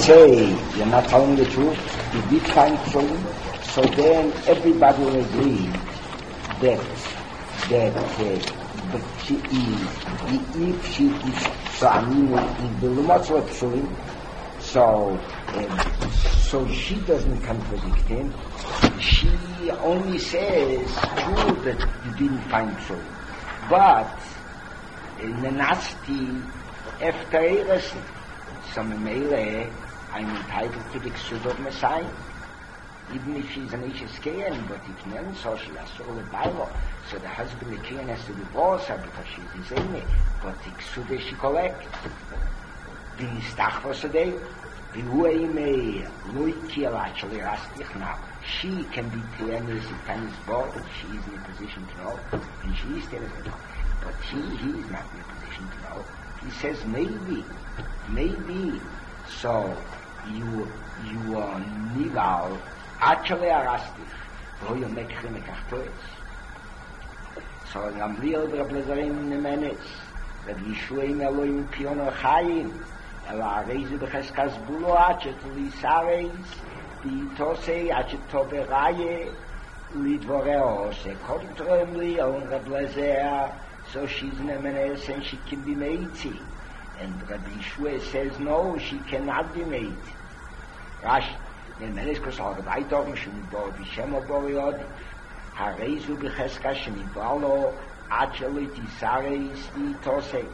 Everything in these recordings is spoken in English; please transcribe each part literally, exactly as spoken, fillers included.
say you're not telling the truth, you did find children, so then everybody will agree that that uh, but she is, if she is, so I mean, in the Lumatzot Psulim, so um, so she doesn't contradict him. She only says true that you didn't find true, but in the nasty after Eresin, so Memele, I'm entitled to the Ksud of Messiah. Even if she's an Ishes Kayan, but it's men, so she has all the Bible. So the husband, the Kayan, has to divorce her because she's his enemy. But the Ksud she collects. The Stachvos today, the Ueime, Luiki, actually, Rastich now. She can be Tianis, Tanis Bo, she is in a position to know, and she is telling him. But he, he is not in a position to know. He says maybe, maybe. So you, you are Nival, actually Arastich, though you make him a Kachtois. So I'm real Brablazarim in the Menes, that Yishuim Elohim Piono Chaim, Ela Reizu Becheskas Bulo Achet Lisareis, Tosei Achet Toberaye, Lidvoreo, Se Kontremli, on Rablazer, so she's in the Menes and she can be Meitzi. And Rabbi Yishua says no, she cannot be made. Rash, the Menes goes all the right of him, Shemibor, Vishemo Boriod, Hareizu Becheska, Shemibalo, Acheli, Tisareis, Tosei.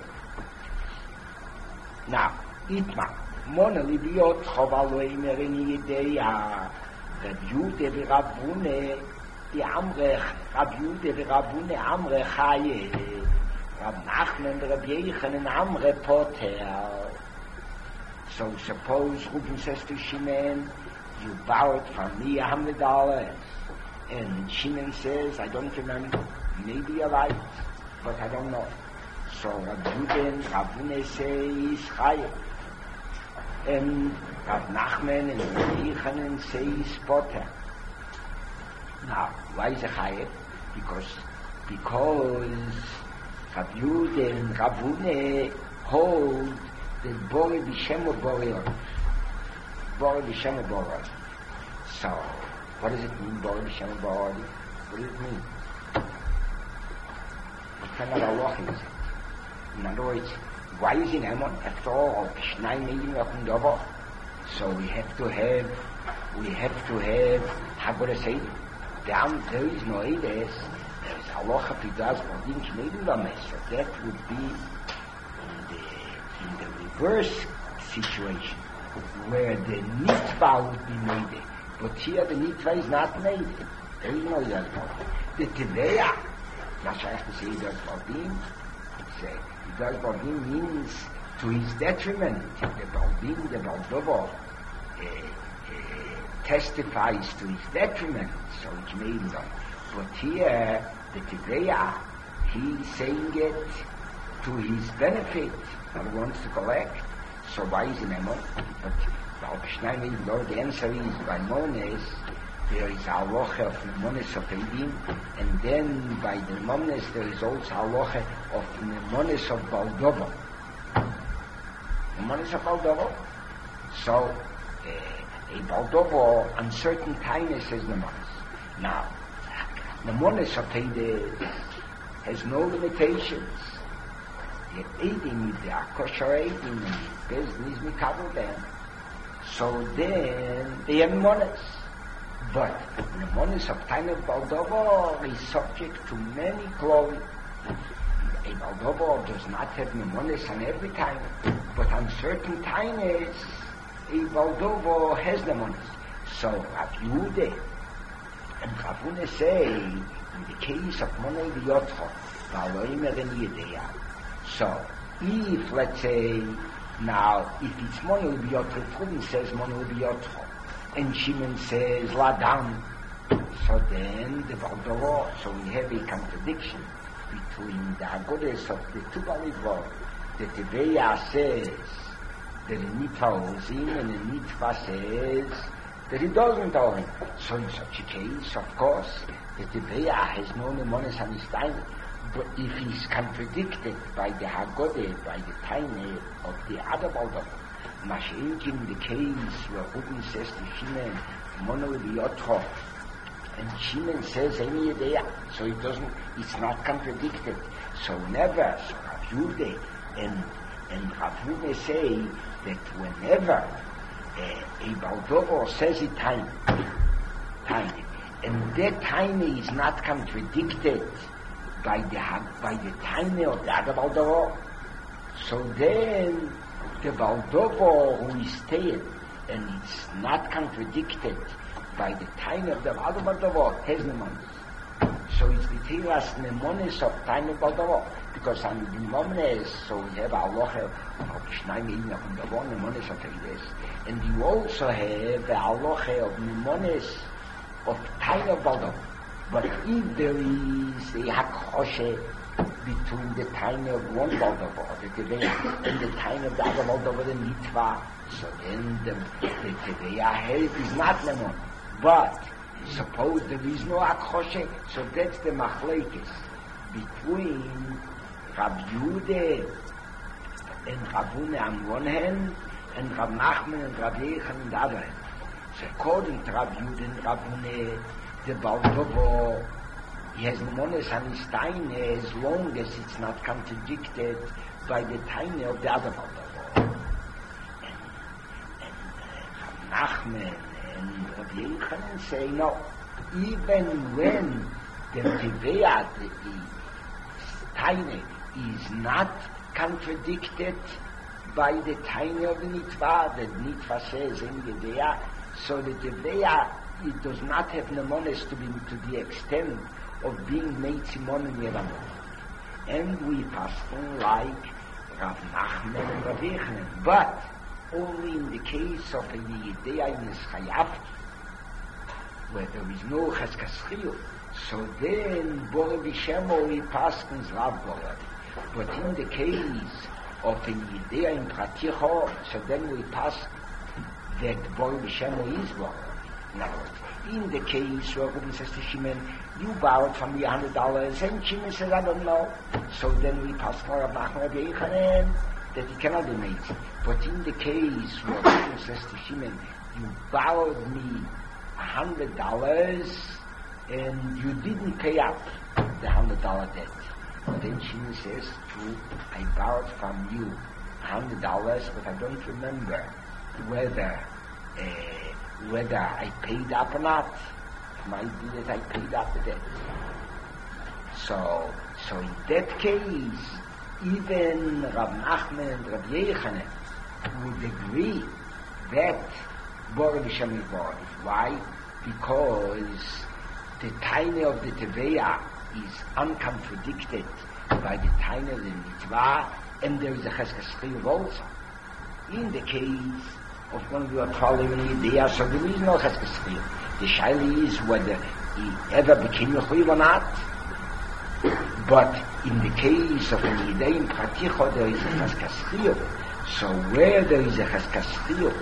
Now, Itma, Mona Libiot, Chovalo, Emerini, Yedea, Rabbi Yude, Rabune, the Amrech, Rabbi Yude, Rabune, Amrech, Haye, Rab Nachman, Rab Yechon, and Amre Poter. So suppose Ruben says to Shimon, you borrowed from me a hundred dollars. And Shimon says, I don't remember. Maybe you're right, but I don't know. So Rab Yuden, Rabune says, Chaye. And Rab Nachman and Rab Yechon says, Poter. Now, why is it Chaye? Because, because Rab Yude and Rabune hold that Bori B'Shemo Borion. Bori B'Shemo Borion. So, what does it mean, Bori B'Shemo Borion? What does it mean? What kind of halacha is it? In other words, why is in Emon, after all, Shnai Melim Yachim Dobo? So we have to have, we have to have, how would I say it? There is no Eides. Halacha Pidas Bodin K'neidu Lames. So that would be in the, in the reverse situation, where the Nitva would be made. But here the Nitva is not made. There is no Yadbodin. The Teveya, not sure I have to say Yadbodin. It's a, Yadbodin means to his detriment. The Baldin, the Baldovo, uh, uh, testifies to his detriment. So it's made them. But here, the Tibeya, he's saying it to his benefit, and he wants to collect. So why is he Memon? But the answer is by Mones, there is halacha of Memones of Eidim, and then by the Memones there is also halacha of Memones of Baldovo. Memones of Baldovo. So, uh, a Baldovo on certain times says Memones. Now, the Memones of Eidim has no limitations. The Eidim, the kosher Eidim, there's these mikabel them. So then they have Memones. But the Memones of time of Baldovo is subject to many glory. A Baldovo does not have Memones on every time, but on certain times a Baldovo has Memones. So Rab Yehuda and Rabune say, in the case of Monei B'Yotcho, V'aloimer en Yedea. So, if, let's say, now, if it's Monei B'Yotcho, Rubin says Monei B'Yotcho, and Shimon says Ladam, so then the Baldovo, so we have a contradiction between the Agodes of the two Balivor. The Teveya says that the Nitva owes him, and the Nitva says that he doesn't owe him. So in such a case, of course, the Teveya has no Memones on his time. But if he's contradicted by the Haggadah, by the time of the other Baldovo, Mashink in the case where Ruben says to Shimon, Mono Yotro, and Shimon says any idea, so it doesn't, it's not contradicted. So whenever, so Rav Yehuda and, and Rav Yehuda say that whenever uh, a Baldovo says it time, time, and that time is not contradicted by the by the time of the other Baldovo, so then the Baldovo who is staying and it's not contradicted by the time of the other Baldovo has Nemonis. So it's the Tiras Nemonis of time of Baldovo, because on the Nemonis, so we have Aloha of Shnai Meina from the one Nemonis of Eides, and you also have the Aloha of Nemonis of time of Baldovo. But if there is a Hakhoshe between the time of one Baldovo, the Teveya, and the time of the other Baldovo, the Mitva, so then the, the Teveya help is not Nemon. But suppose there is no Hakhoshe, so that's the Machlekes between Rab Yehuda and Rav Huna on one hand, and Rav Nachman and Rav Yechon on the other hand. So according to Rav Yehuda and Rav Huna, the Baldovo, he has Nemonis on his time as long as it's not contradicted by the time of the other Baldovo. And, and uh, Rav Nachman and Rav Yechon say, no, even when the Teveya, the, the time is not contradicted by the time of the Nitva, the Nitva says in the Teveya, so the Teveya, it does not have Nemonis to be to the extent of being made Simon and Yeramon. And we pass on like Rav Nachman and Rav Yechon, but only in the case of a Yedea in Eschayavki, where there is no Cheskas Chiyuv. So then Bore Vishemo we pass on Rav Bore. But in the case of a Yedea in Praticho, so then we pass that Bore Vishemo is Bore. Now, in the case where Ruben says to Shimon, you borrowed from me a hundred dollars, and Shimon says, I don't know. So then we pass for Rav Nachman Rav Yechanan that it cannot be made. But in the case where Ruben says to Shimon, you borrowed me a hundred dollars, and you didn't pay up the hundred dollar debt. And then Shimon says, true, I borrowed from you a hundred dollars, but I don't remember whether uh, whether I paid up or not. It might be that I paid up the debt. So, so in that case, even Rav Nachman and Rav Yechanan would agree that Bore V'Shem is Bore. Why? Because the time of the Teveya is uncontradicted by the time of the Mitzvah, and there is a Cheskas Chiyuv also. In the case of when we are following the idea, so there is no Cheskas Chiyuv. The Shaila is whether he ever became a Chiyuv or not. But in the case of an idea in Praticho, there is a Cheskas Chiyuv. So where there is a Cheskas Chiyuv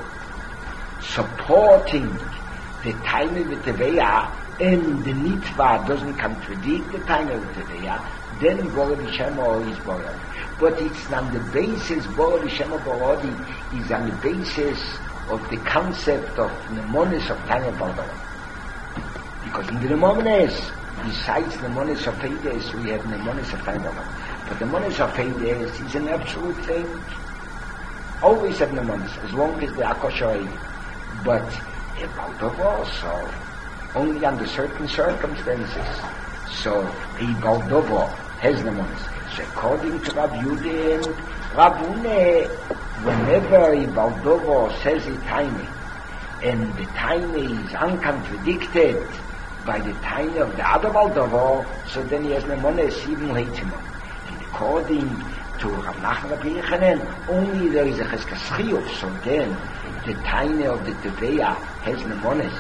supporting the time of the Teveya, and the Nitva doesn't contradict the time of the Teveya, then Bore V'Shemo is Bore. But it's on the basis, Bore V'Shemo Borodi is on the basis of the concept of Nemonis of time of Baldovo. Because in the Nemonis, besides Nemonis of Eides, we have Nemonis of time of Baldovo. But Nemonis of Eides is an absolute thing. Always have Nemonis, as long as they are kosher. But in Baldovo also, only under certain circumstances. So a Baldovo has Nemonis. So according to Rav Yehuda and Rav Huna, whenever a Baldovo says a tiny, and the tiny is uncontradicted by the tiny of the other Baldovo, so then he has Nemonis even Leitimon. And according to Rav Nachman Rav Yechanan, only there is a Cheskas Chiyuv, so then the tiny of the Teveya has Nemonis,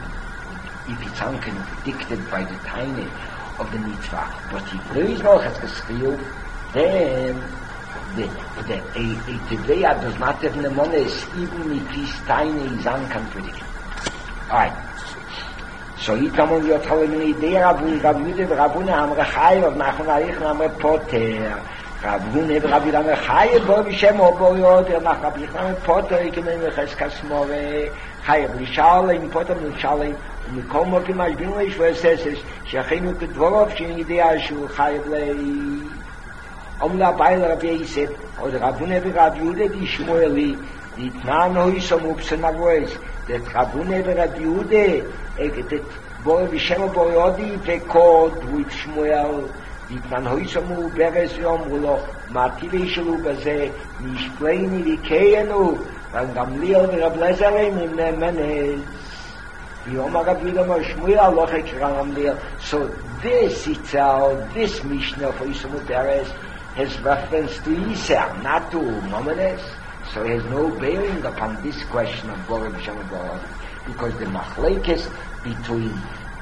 if it's uncontradicted by the tiny of the Mitzvah. But if there is no Cheskas Chiyuv, then the, the, a, a Teveya does not have Nemonis, even if his tiny is uncontradicted. Alright. So he come on your telling me, there Rav Yehuda, Rav Huna, Amre Chai, Rav Nachman Rav Yechanan, Amre Poter. Rabun ev Rabbi Lama Chayev Bo Bishem Oboriot er nach Rabbi Lama Potter ikemen Mecheskas More Chayev Lishalem Potter Lishalem ומכל מוקים משבינו יש ועשסס שאחינו כדבורוב שנגדיה שהוא חייב לי אומלה בייל רבי יסף עוד רבונה ורב יהודה די שמואלי די תנען הוי סמופסן אבויס דת רבונה ורב יהודה אגדת בור בשם בוריודי וקוד וית שמואל די תנען הוי סמו ברס יאמרו לו מעטיבי שלו בזה נשפלני ויקיינו וגמליאל ורב לזרים ונאמנס Yom Rabbi Yudam Shmuel Lochek Ramamliel. So this itself, this Mishnah for Yisrael Beres has reference to Yisrael, not to Maimonides. So it has no bearing upon this question of Bora B'Shem Bora, because the machlekes between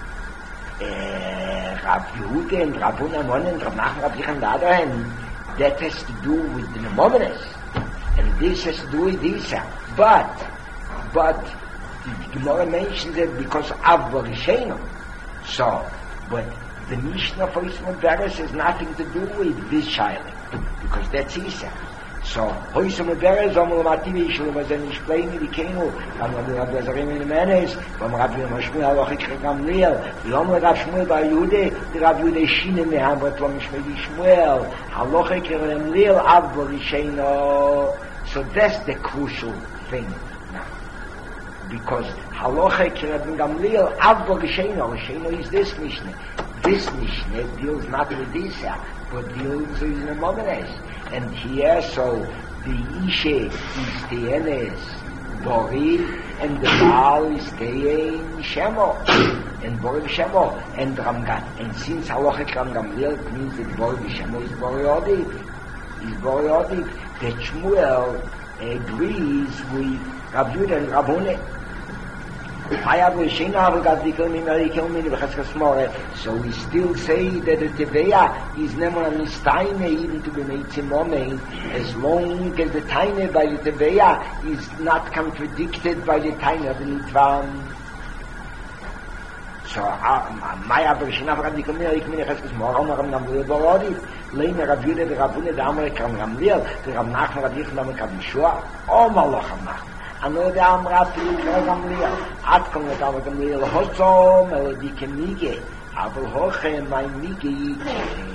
uh, Rabbi Yehuda and Rabbi Amon and Rabbi Nachman Rabbi Yechon on the other hand, that has to do with the Maimonides, and this has to do with Yisrael. But, but. The Gemara mentions it because of Borishenu. So, but the Mishnah for Yisrael Beres has nothing to do with this child, because that's Isa. So, Yisrael Beres, Omul Mativi Yisrael Mazen Yishpleini Vikenu, Am Rabbi Azarim in Menes, Am Rabbi Shmuel Alochik Gamliel, Yom Rabbi Shmuel Bar Yehuda, the Rabbi Yehuda Shinen Meham Batlom Shmei Shmuel, Alochik Gamliel Av Borishenu. So that's the crucial thing. Because Halacha Rabbi Gamliel Avbo Gesheno, Gesheno is this Mishnah. This Mishnah deals not with this, but deals with the Maimonides. And here, so the Ishe is Tienes Bori, and the Baal is Teien Shemo, and Bori Shemo, and Ramgan. And since Halacha Rabbi Gamliel means that Bori Shemo is Boriodic, is Boriodic, that Shmuel agrees with Rabbi Yehuda and Rabbi so we still say that the Teveya is never an Taine even to be made Timome, as long as the Taine by the Teveya is not contradicted by the Taine of the Nitvam. So, Maya Bershina Rabbi Kamil, Ikmini Cheskes Moram, Ram Gamliel Borodi, Leina Rabbi Yehuda, the Rabbune, the Amalek Ram Gamliel, the Ram Nachman, Rabbi Yechon, Rabbi Yeshua, O Malach Ram Nachman. אנו דה אמרה אפילו כמו גמליאל עד כמו דה גמליאל הוצו מלדיקה מיגה אבל הוכם מי מיגה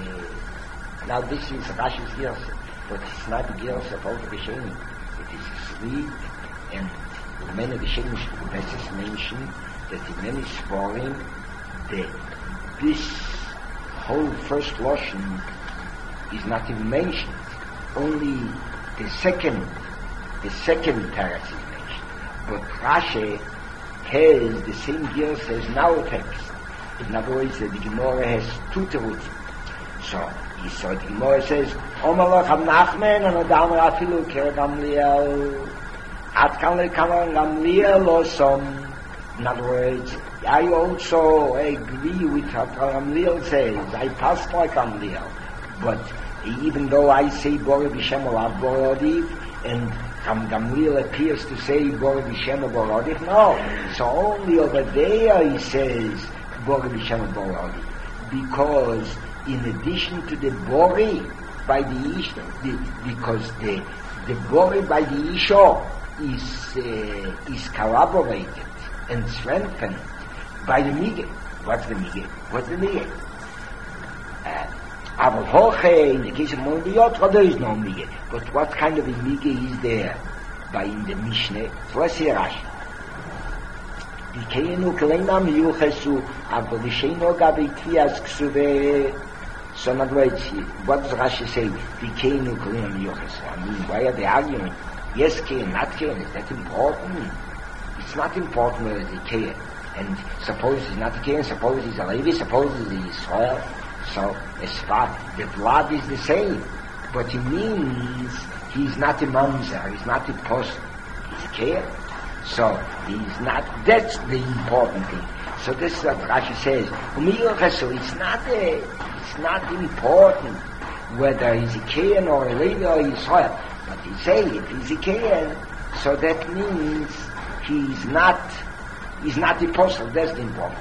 now this is Rashi's Gerse but it's not the Gerse of all the Geshenim it is sweet and many Geshenim Besses mention that in many Sporim that this whole first Loshen is not even mentioned only the second the second terrace is but Rashi has the same gears as now text. In other words, the Gemara has two terutzim. So, he saw the Gemara says, Omalach Rab Nachman and Adam Rafilu Ker Gamliel At Kan Lekama Gamliel Osom. In other words, I also agree with what Gamliel says. I pass like Gamliel. But even though I say Bori B'Shem Olav Borodiv and Ram Gamliel appears to say Bori B'Shem Borodich. No. So only over there he says Bori B'Shem Borodich. Because in addition to the Bori by the Isha, the, because the the Bori by the Isha is uh, is corroborated and strengthened by the Mige. What's the Mige? What's the Mige? Uh, Aber Hoche, in the case of Mondiot, there is no Mige. But what kind of a Mige is there by in the Mishnah? So let's see Rashi. Dikeinu kleinam yuchesu, aber Visheino gabi tvias ksuve. So in other words, what does Rashi say? Dikeinu kleinam yuchesu. I mean, why are they arguing? Yes, Kain, not Kain. Is that important? It's not important whether it's Kain. And suppose it's not Kain, suppose it's a Levi, suppose it's Israel. So, as far, the blood is the same, but it means he's not a mamzer, he's not a post, he's a care. So, he's not, that's the important thing. So this is what Rashi says. It's not a, it's not important whether he's a Kayan or a Levi or Israel. But he say if he's a Kayan, so that means he's not, he's not the apostle, that's the important.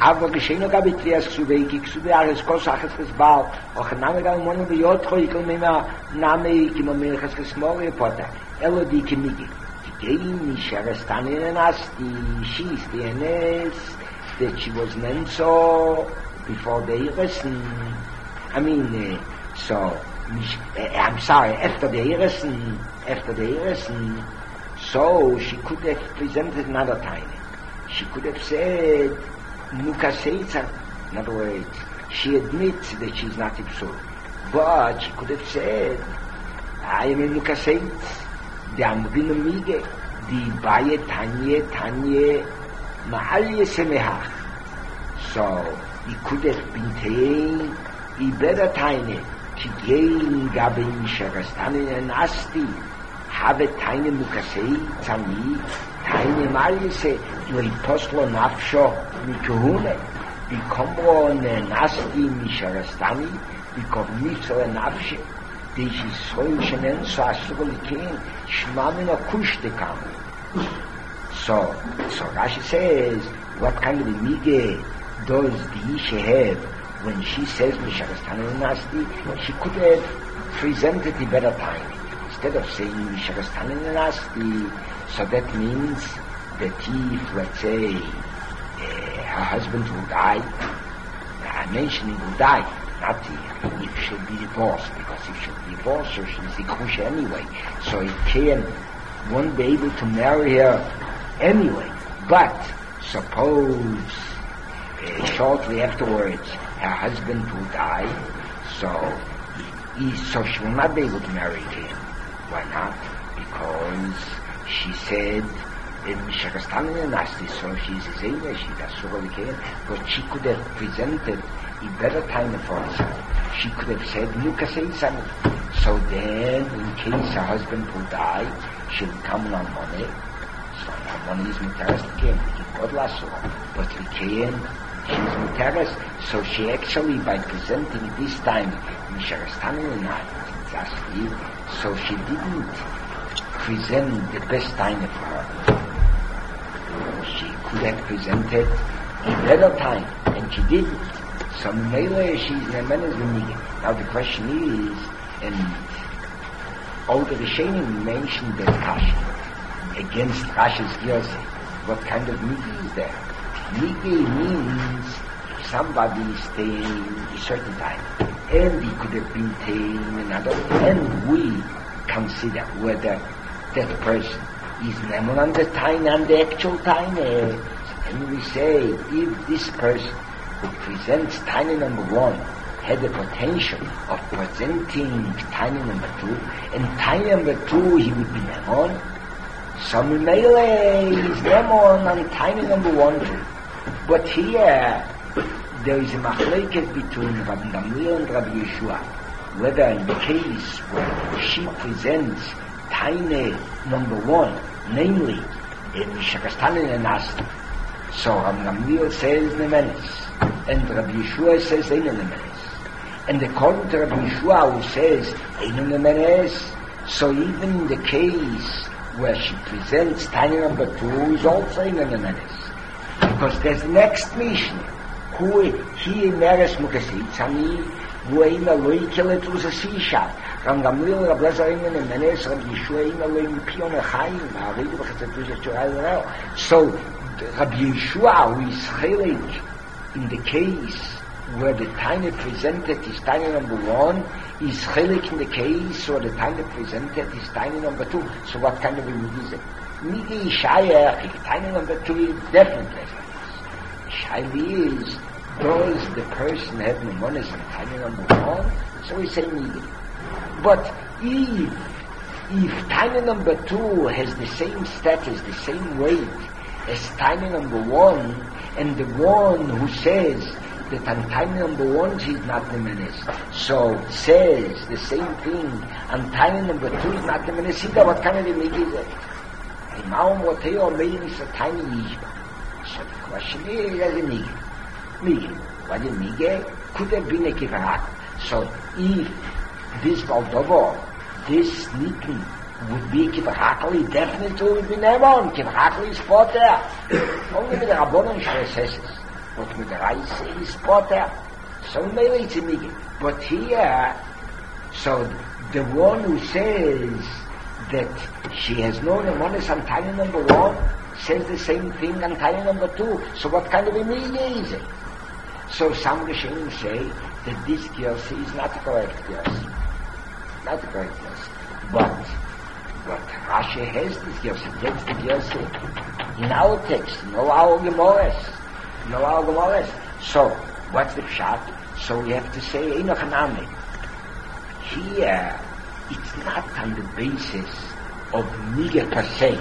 aber geschehen auch mit Trias Ksubeki, Ksubeki, Ares Kosach, es Gesbal, auch ein Name gar nicht mehr Jotro, ich will mir mehr Name, ich will mir mehr Gesmori, Potter, Elo die Kimigi. Die gehen, ich errestan in Nas, die Schies, die Enes, that she was named so before the Irison. I mean, uh, so, uh, I'm sorry, after the Irison, after the Irison, so she could have presented another time. She could have said, Nukaseitza. In other words, she admits that she's not Ipsul. But she could have said, I am a Nukaseitz, the Amvina Mige, the Baye Tanye, Tanye, Ma'alye Semehach. So, he could have been saying, I better Tanye, ki gein gabin Sherastane and Asti, have Tanye Nukaseitz, Tanye, Tanye Ma'alye Se, Lui Poslo Nafsho, Mikuhune, Bikombo Nasti Misharastani, Bikom Mitzel Nafshe, die sie soll schenen so asuriken, Shmamina Kushtekam. So, so Rashi says, what kind of a mige does the Isha have when she says Misharastani Nasti? She could have presented the better time. Instead of saying Misharastani Nasti, so that means that if, let's say, uh, her husband will die, I'm mentioning will die, not if she'll be divorced, because if she'll be divorced, so she's the kusha anyway. So he can, won't be able to marry her anyway. But suppose uh, shortly afterwards her husband will die, so he, so she will not be able to marry him. Why not? Because she said, in Shakastani Nasti, so she's a Zayna, she does Suralikan, but she could have presented a better time for herself. She could have said, Nuka say something. So then, in case her husband will die, she'll come on money. So her money is Mutaras again, God lasso. But Likayan, she's Mutaras, so she actually, by presenting this time in Shakastani Nasti, so she didn't present the best time for her. She could have presented a better time, and she didn't. So Mele, she's in a manner. Now the question is, and all the Rishonim mentioned that Kashi against Rashi's Gyose. What kind of migi is there? Migi means somebody is staying a certain time, and he could have been staying another, and we consider whether that person is never on the time and the actual time. And we say, if this person who presents tiny number one had the potential of presenting tiny number two, and tiny number two he would be Nemon, so Mele is Nemon on tiny number one too. But here, there is a machleket between Rabbi Gamliel and Rabbi Yeshua, whether in the case where she presents tiny number one, namely in Shakastani and Nasti, so Rabbi Gamliel says Nemenis, and Rabbi Yeshua says Ein Nemenis, and according to Rabbi Yeshua who says Ein Nemenis, so even in the case where she presents tiny number two is also Ein Nemenis, because there's the next mission, who he meres Mukasitzani, who Ein Aloikelet was a seashot. Ram Gamliel, Rab Lazar, Imen, and Menes, Rab Yeshua, Imen, Elohim, Pion, Echaim, Ha'aridu, V'chatatush, Echaim, so, Rab Yeshua, who is chelik in the case where the tiny presented is tiny number one, is chelik in the case where the tiny presented is tiny number two. So what kind of a migi is it? Migi is shayach, tiny number two is definitely. Shayli is, does the person have nemonis in tiny number one? So we say migi. But if, if tiny number two has the same status, the same weight as tiny number one, and the one who says that on tiny number one she is not the menace, so says the same thing, and tiny number two is not the menace, what kind of a migi is it? The Maum Woteo made is a tiny yishba. So the question is, as a migi. Migi. What a migi could have been a kivarak. So if this Valdovo, this Nikin would be Kivachakli, definitely would be Nemon. Kivachakli is fought there. Only with the Rabbonon Shreseses. but with the rice is potter. So maybe it's a nigga. But here, so the one who says that she has no nemonis on tiny number one says the same thing on tiny number two. So what kind of a nigga is it? So some Rishonim say that this Gersi is not the correct Gersi. Not the correct Gersi. But, but Rashi has this Gersi, gets the Gersi in our text, no our Gemores, no our Gemores. So, what's the pshat? So we have to say, Enoch Hanami. Here, it's not on the basis of Niga per se.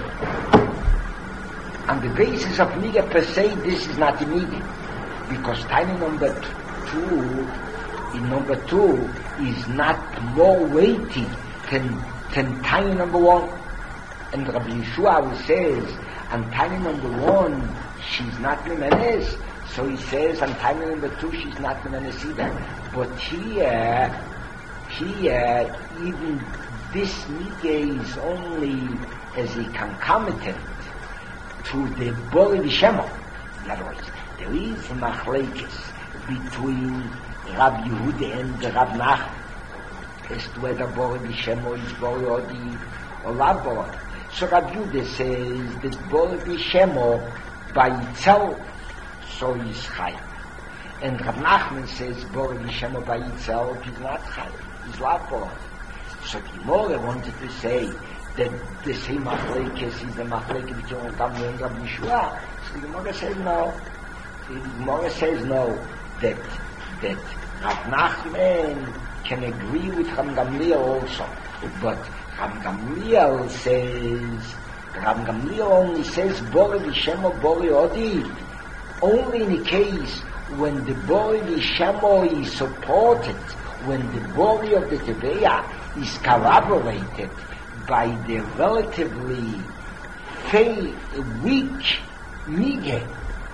On the basis of Niga per se, this is not a Niga. Because tiny number two, in number two, is not more weighty than, than tiny number one. And Rabbi Yeshua says, on tiny number one, she's not Memenes. So he says, on tiny number two, she's not Memenes either. But here, here, even this Nige is only as a concomitant to the Bori Vishemo. In other words, there is a machlekes between Rab Yehuda and Rab Nachman as to whether Bori Vishemo is Bori Odi or Lav Bori. So Rab Yehuda says that Bori Vishemo by itself, so is Chayim. And Rab Nachman says Bori Vishemo by itself is not Chayim, is Lav Bori. So the Gemara wanted to say that the same machlekes is the machlekes between Rab Gamliel and Rab Yeshua. So the Gemara says no. The Gemara says no, that that Rab Nachman can agree with Rab Gamliel also, but Rab Gamliel says, Rab Gamliel only says Bori Vishemo Bori Odi, only in the case when the Bori Vishemo is supported, when the Bori of the Teveya is corroborated by the relatively fey, weak Nige.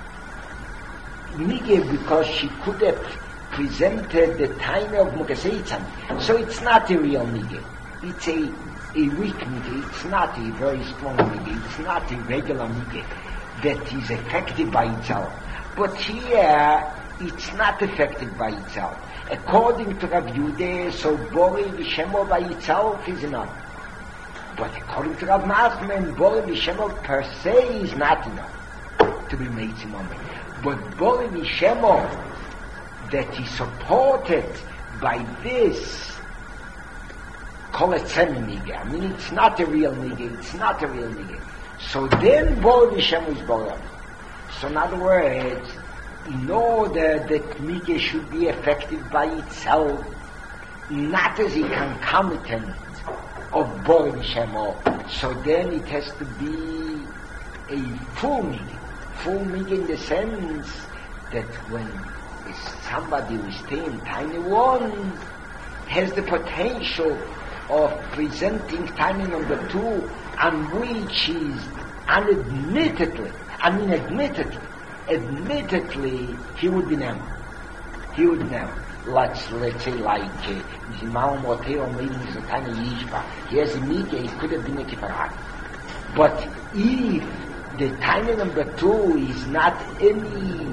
Nige because she could have presented the time of Mugaseitzan. So it's not a real Nige. It's a, a weak Nige. It's not a very strong Nige. It's not a regular Nige that is affected by itself. But here, it's not affected by itself. According to Rav Yehuda, so Bori Vishemo by itself is enough. But according to Rav Nachman, Bori Vishemo per se is not enough to be made Simone. But Bori Vishemo that is supported by this, call it semi-nige. I mean, it's not a real nige. It's not a real nige. So then Bori Vishemo is Bori. So in other words, in order that nige should be affected by itself, not as a concomitant of Bori Vishemo, so then it has to be a full nige. Full nige in the sense that when somebody who is staying tiny one has the potential of presenting tiny number two, on which is unadmittedly, I mean admittedly, admittedly he would be never. He would never. Let's, let's say like Zimao Moteo meetings a tiny yishba. He has a nige, he could have been a kifarah. But if the tiny number two is not any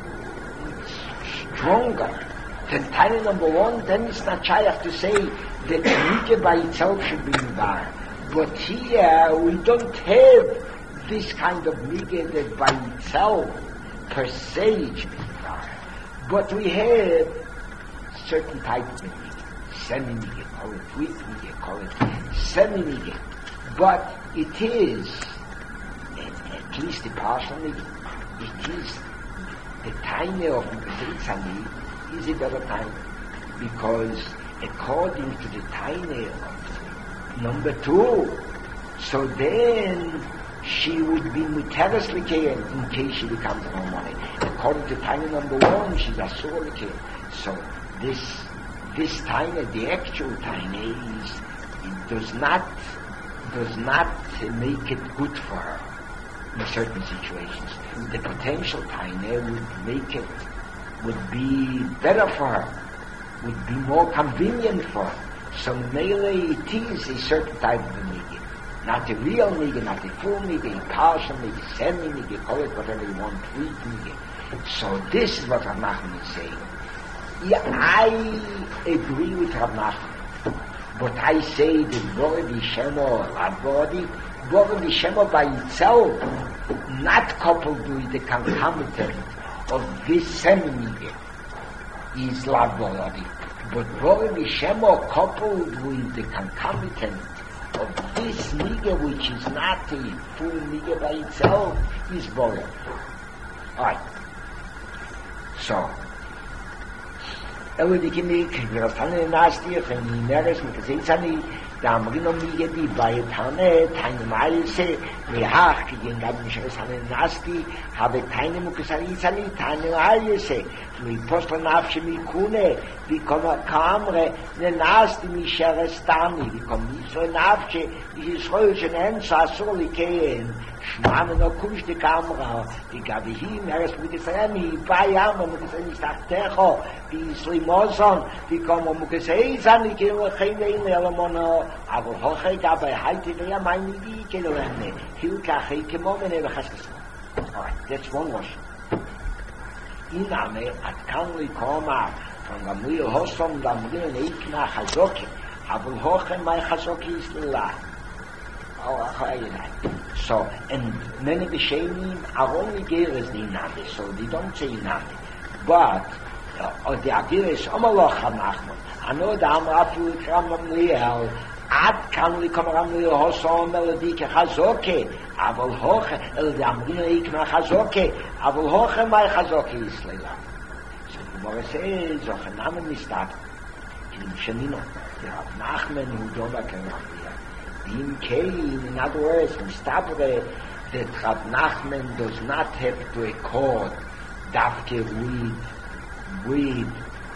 stronger than tiny number one, then it's not shaykh to say that nige by itself should be nibar. But here we don't have this kind of nige that by itself per se should be nibar. But we have certain type of nige, semi-nige, call it weak nige, call it semi-nige. But it is at least the partial nige. It is the tiny of the is a better time, because according to the tiny of number two, so then she would be mutarasly care in case she becomes no money. According to tiny number one, she's a sorely care. So this this tiny, the actual tiny, is it does not does not make it good for her in certain situations. The potential tiny would make it, would be better for her, would be more convenient for her. So melee it is a certain type of a nige. Not a real nige, not a full nige, a partial nige, semi-nige, call it whatever you want, weak nige. So this is what Rav Nachman is saying. Yeah, I agree with Rav Nachman, but I say that Bore Bishemo, Bore Bore Bishemo by itself, not coupled with the concomitant of this semi-nige, is Labboradi. But Bore Bishemo coupled with the concomitant of this nige, which is not a full nige by itself, is Bore. Alright. So, Elu dikimik, Virastane Nastich, and Neres, Mikazizani, da Amrino Migedi, Bayetane, Tiny Malse, Mihach, Gegen Gabnisharesane Nasti, habe Tiny Mukasalizani, Tiny Malse, Mi Postal Nafshe Mikune, wie komme Kamre, ne Nasti Misharestani, wie komme so Nafshe, die Israelischen Ensa, Solikeen, Schmamen no Kunst die Kamera, die gabe him, er ist mit Israeli, bei Yama, mit Israeli Stachtecho, die Slimoson, die kommen mit Israeli, sagen, die gehen keine in Elemono, aber hoche gabe, halte der meine die Kelene, Hilka, Heike, Moment, er has das. Alright, that's one version. Iname, at Kanli Koma, von Gamliel Hosom, Gamliel Eikna, Chazoki, aber hoche, mein Chazoki ist Lillah. Oh, so, and many of the Shemim are only Geras the Inami, so they don't say Inami. But, uh, the idea is, Omaloch HaNachman, I know the Amrafu Kramam Liel, Ad Kanli Kamaram Liel Hosom Melodike Chazoke, Aval Hoche, El the Amrina Ikna Chazoke, Aval Hoche, my Chazoke is Leila. So the Gemara says, Zochenamen Mistat, Kilim Shanino, the Rav Nachman who don't like in Cain, in other words, in Stabre, that Rav Nachman does not have to accord Davke with, with,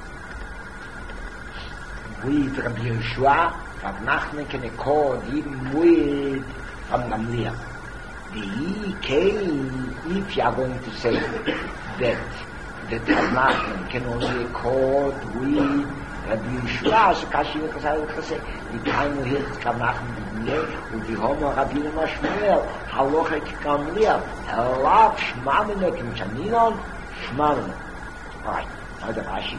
with Rabbi Yeshua. Rav Nachman can accord even with Rav Gamliel. The Cain, if you are going to say that, that Rav Nachman can only accord with Rabbi Yeshua, so Kashi will say, the time we hear Rav Nachman, und die Homo Rabbinu Mashmuel, Haloche Kikamliel, Elav Shmamino Kimchaninon, Shmamino. Alright, now the Rashi.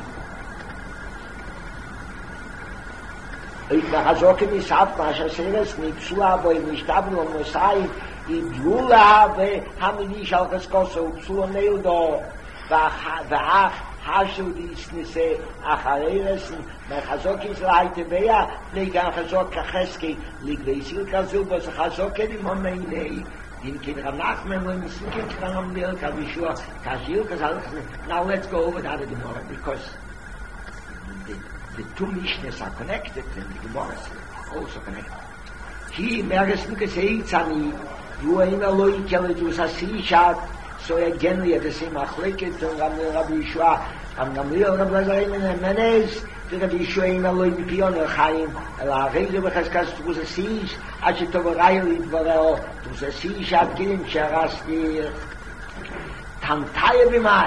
Ich nachazoke misaf, Masha Seres, Nipsula, Boi Mishtablu, Mosai, Idlula, Ve, Hamini Shalkaskoso, Upsula Neildo, Vach, Hashu disnise achareiresen, mein Chazok is leite bea, leg an Chazok kacheski, leg leisil kazubos, Chazok edim homeinei, in kin Rav Nachman, when we speak in Kram Lil Kavishua, Kashil Kazal, now let's go over that Gemara, because the, the two Mishnas are connected, and the Gemara is also connected. He, Meres Nukasei Tzani, you are in a loy kele to Sasishat, so again we have the same achleket to Rabbi Yeshua, and Gamliel Rabbi Zarim and Menez, to Rabbi Yeshua in Eloi Bipion Chaim, Ela Reise Bechaskas to the siege, Ache Tovarayel Itvareo, to the siege at Gilim Sharasti, Tantaya Bimai.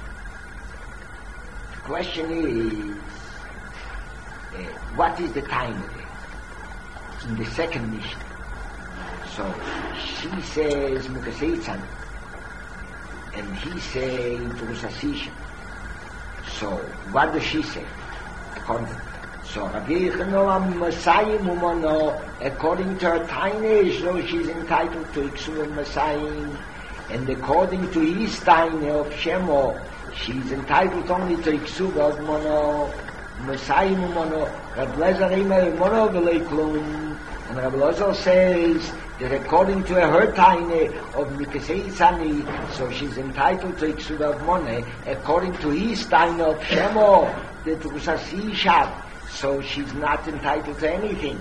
The question is, uh, what is the time of it? In the second mission. So she says Mukaseitzan, and he said it was a seizure. So what does she say? According to, so Rabbi Yechanan Messiah Mumono, according to her tiny, so she's entitled to Iksur Messiah, and according to his tiny of Shemo, she's entitled only to Iksur of Mono, Messiah Mumono, Rabbi Lezer Emer Mono Veleklum, and Rabbi Lezer says that according to her tiny of Mikasei Sani, so she's entitled to Iksud of Money, according to his tiny of Shemo, that was a Sishat, so she's not entitled to anything.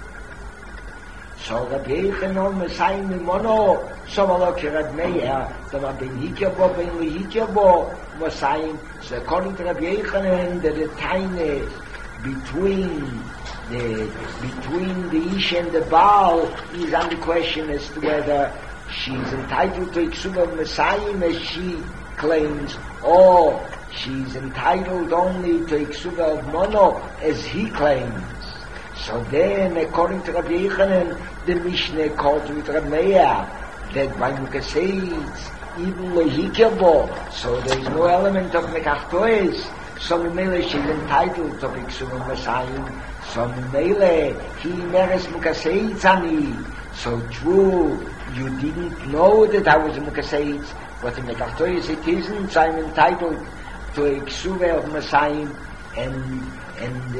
So Rabbi Yechanan Messiah Mimono, so Malok Rab Meir, the Rabbi Hikyabo, Ben Hikyabo, Messiah, so according to Rabbi Yechanan, that the tiny between The, between the Ish and the Baal is on the question as to whether she's entitled to Iksuba Messiah as she claims, or she's entitled only to Iksuba of Mono as he claims. So then, according to Rabbi Yechanan, the Mishnah called with Rabbi Meir that by Mukaseiz even Lohikabo, so there is no element of Mekachtois, so Mele she's entitled to Biksuva Messiah, so Mele, he meres Mukaseitani, so true, you didn't know that I was a Mukaseit, but in Mekachtois it isn't, so I'm entitled to a Ksuva of Messiah, and and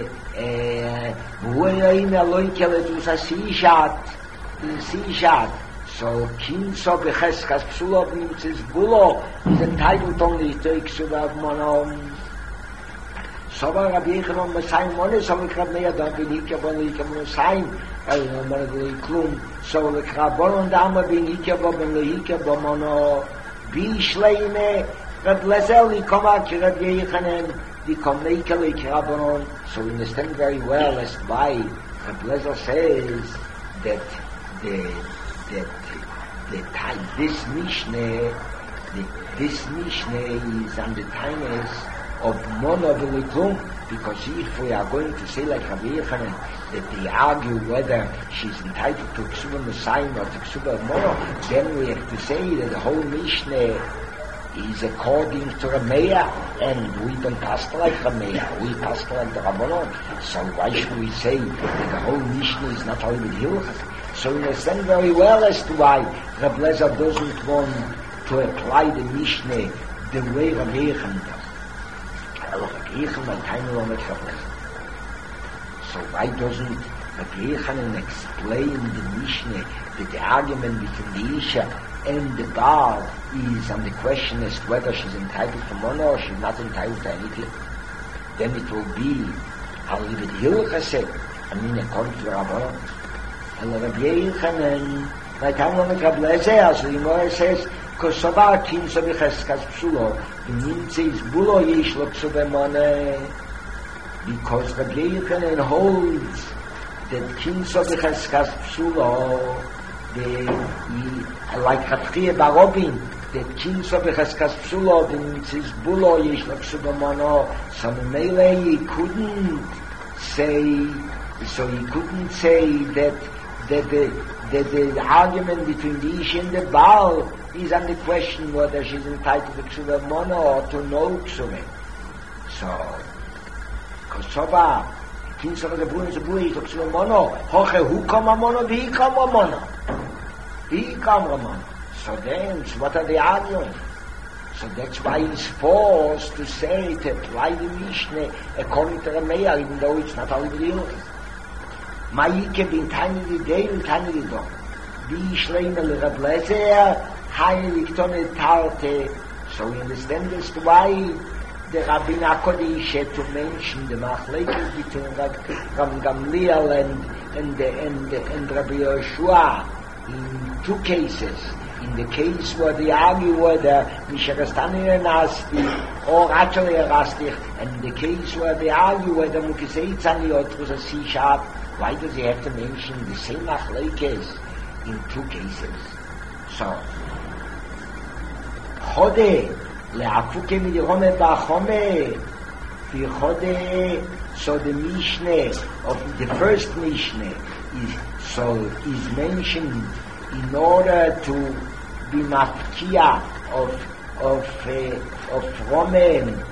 uh when I look at it was a sishat sishat so kin so becheskas psulo means is bulo is entitled only to Ksuva of Mono so Rabbi Yechon Messiah Mono so we have near the Benika Benika Messiah I don't know the klum so the Rabon Dama Benika Benika Mono Bi Shleime Rab Lezel Koma Rabbi Yechon the Komneikale Kirabonon, so we understand very well as why Reb Lezer says that the that the time this Mishnah the, this Mishnah is on the timeless of Mono because if we are going to say like Rabbi Yochanan that they argue whether she's entitled to Ksuba Messiah or to Ksuba Mono, then we have to say that the whole Mishnah is according to Rameya, and we don't pass like Rameya, we pass like the Rabbanon. So why should we say that the whole Mishnah is not only with Hilchas? So we understand very well as to why Reb Lezer doesn't want to apply the Mishnah the way Reb Yechon does. Reb Yechon might time along with Reb Lezer. So why doesn't Reb Yechon explain the Mishnah that the argument between the Isha and the Baal is on the question as to whether she's entitled to Mono or she's not entitled to anything. Then it will be, I'll leave it Hilchah said, I mean according to the Rabbanon. And Rabbi Yochanan, like I'm on the Reb Lezer, so the Gemara says, Kosobar kin so b'cheskas psulo, the Minze is bulo yesh lo psube Mono, because Rabbi Yochanan holds that kin so b'cheskas psulo, the like Chatchiyah Barobin, the king so bechaskas psulo, the mitzis bulo yesh lo psuba mono. So Mele he couldn't say, so he couldn't say that that the that the argument between the Ish and the Baal is on the question whether she's entitled to psuba mono or to no psuba. So, Kosoba, king so the bulo so bulo yesh lo psuba mono. Hoche hu kama mono, vi kama mono. He come Ramon. So then, what are they arguing? So that's why he's forced to say, to apply the Mishnah according to Rameya, even though it's not only real. Ma'ike bin tiny day and tiny dog. Bi shleime le Reb Lezer, hay liktone tarte. So we understand this why the Rabbi Kodesh had to mention the machlekes between Rabbi Gamliel and and the, and the, and Rabbi Yoshua. In two cases, in the case where they argue whether Misharastani Nasti or actually Rasti, and in the case where they argue whether Mukiseitzani or it was a C-sharp, why does he have to mention the same machlekes in two cases? So, Chode, le'afuke midirome ba'chome, v'chode, so the Mishnah of the first Mishnah is so is mentioned in order to be mafkia of of uh, of Roman.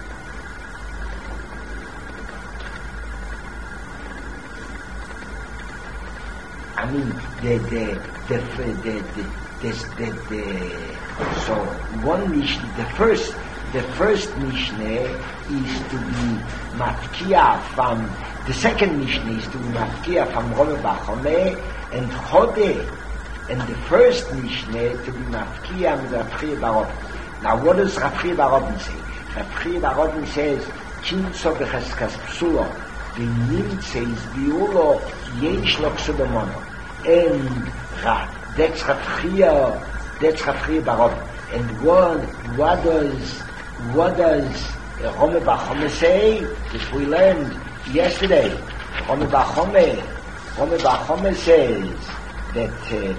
I mean the the the the the, the, the, the so one Mishnah, the first the first Mishnah is to be mafkia from. The second Mishnah is to be mafkia from Rome Bachome and Chode, and the first Mishnah to be mafkia with Rav Barobin. Now, what does Rav Barobin say? Rav Barobin says, "Kinso becheskas psulo, the nimtze is biulo yesh lo ksuba mono." And that's Rav that's Rav Barobin. And what what does what does Rome Bachome say? If we learned yesterday, Rome Bachome, Rome Bachome says that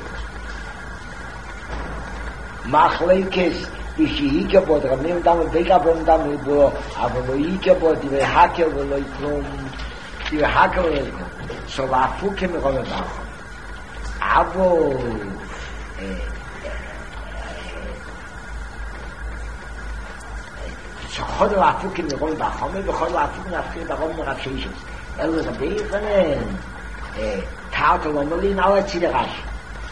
Machlekes Ishihikabod Ramim Dam Begabon Dam Ibo Avoloikabod Hakel Veloiklum Hakel Veloiklum. So Afukim Rome Bachome Avo So chodel afukim neron bachome, v'chodel afukim afkir barom merafsheshes. El Rabbechanan, Tarkel Omeli, now let's see the Rashi.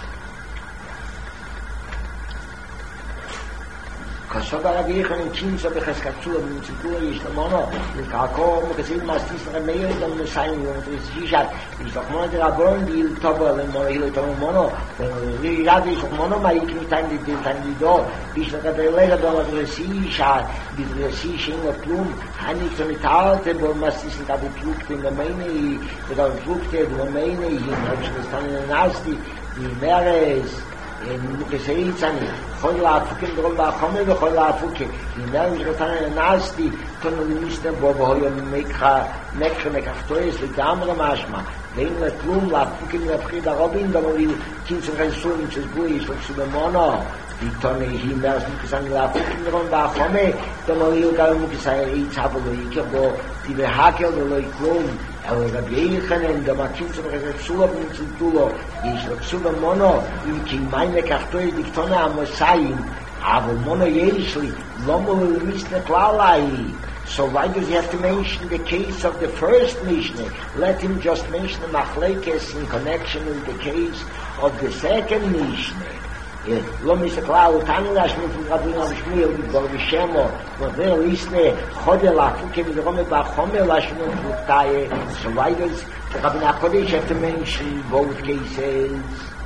Because Rabbechanan teams of the Cheskatula, and Tzipura, Yishtamono, the Kalko, because it must be the mayor of the signing room to the Shishat. It's like one of the Rabon, the Tobel, and Morihil Tomono, when the Rabbi is Mono, my eating time, the time the door, it's like a later of the Shishat, the Shishin of Plum, Hanik to Mitalte, but must be that the Pluk in the Maine, without Pluk, the Maine, he was standing in nasty, the Meres. in Keseitzani, Chola Afukim, Droba Chome, Chola Afukim. In there is Rotan Nasti, Tono Listen, Bobo, Mekha, Mekha, Mekaftois, the Gamma Mashma, Vein La Plum, La Fukim, La Frida Robin, the Mori, Kins of Resul, which is Buish, of Sudamono, the Tony, he knows Mukasan La Fukim, Droba Chome, the Mori, Mukasai, Tablo, Ikabo, the Hakel, the Loiklum. Aber Rabbechanan, der Makins of Resul, Tulo, is Resul Mono, in King Meine Kaftoi, Dictona Amosaim, aber Mono Yeshli, Lomo Mishnah Klalai. So why does he have to mention the case of the first Mishnah? Let him just mention the Machlekes in connection with the case of the second Mishnah. לא מסתכלה אותנו להשמיד רבים המשמיע ובגבור בשמו ובר ליסנה חודר להפוקה ודרום בחומר להשמיד פלוקתאי. So why does the Rabbi HaKodesh have to mention both cases?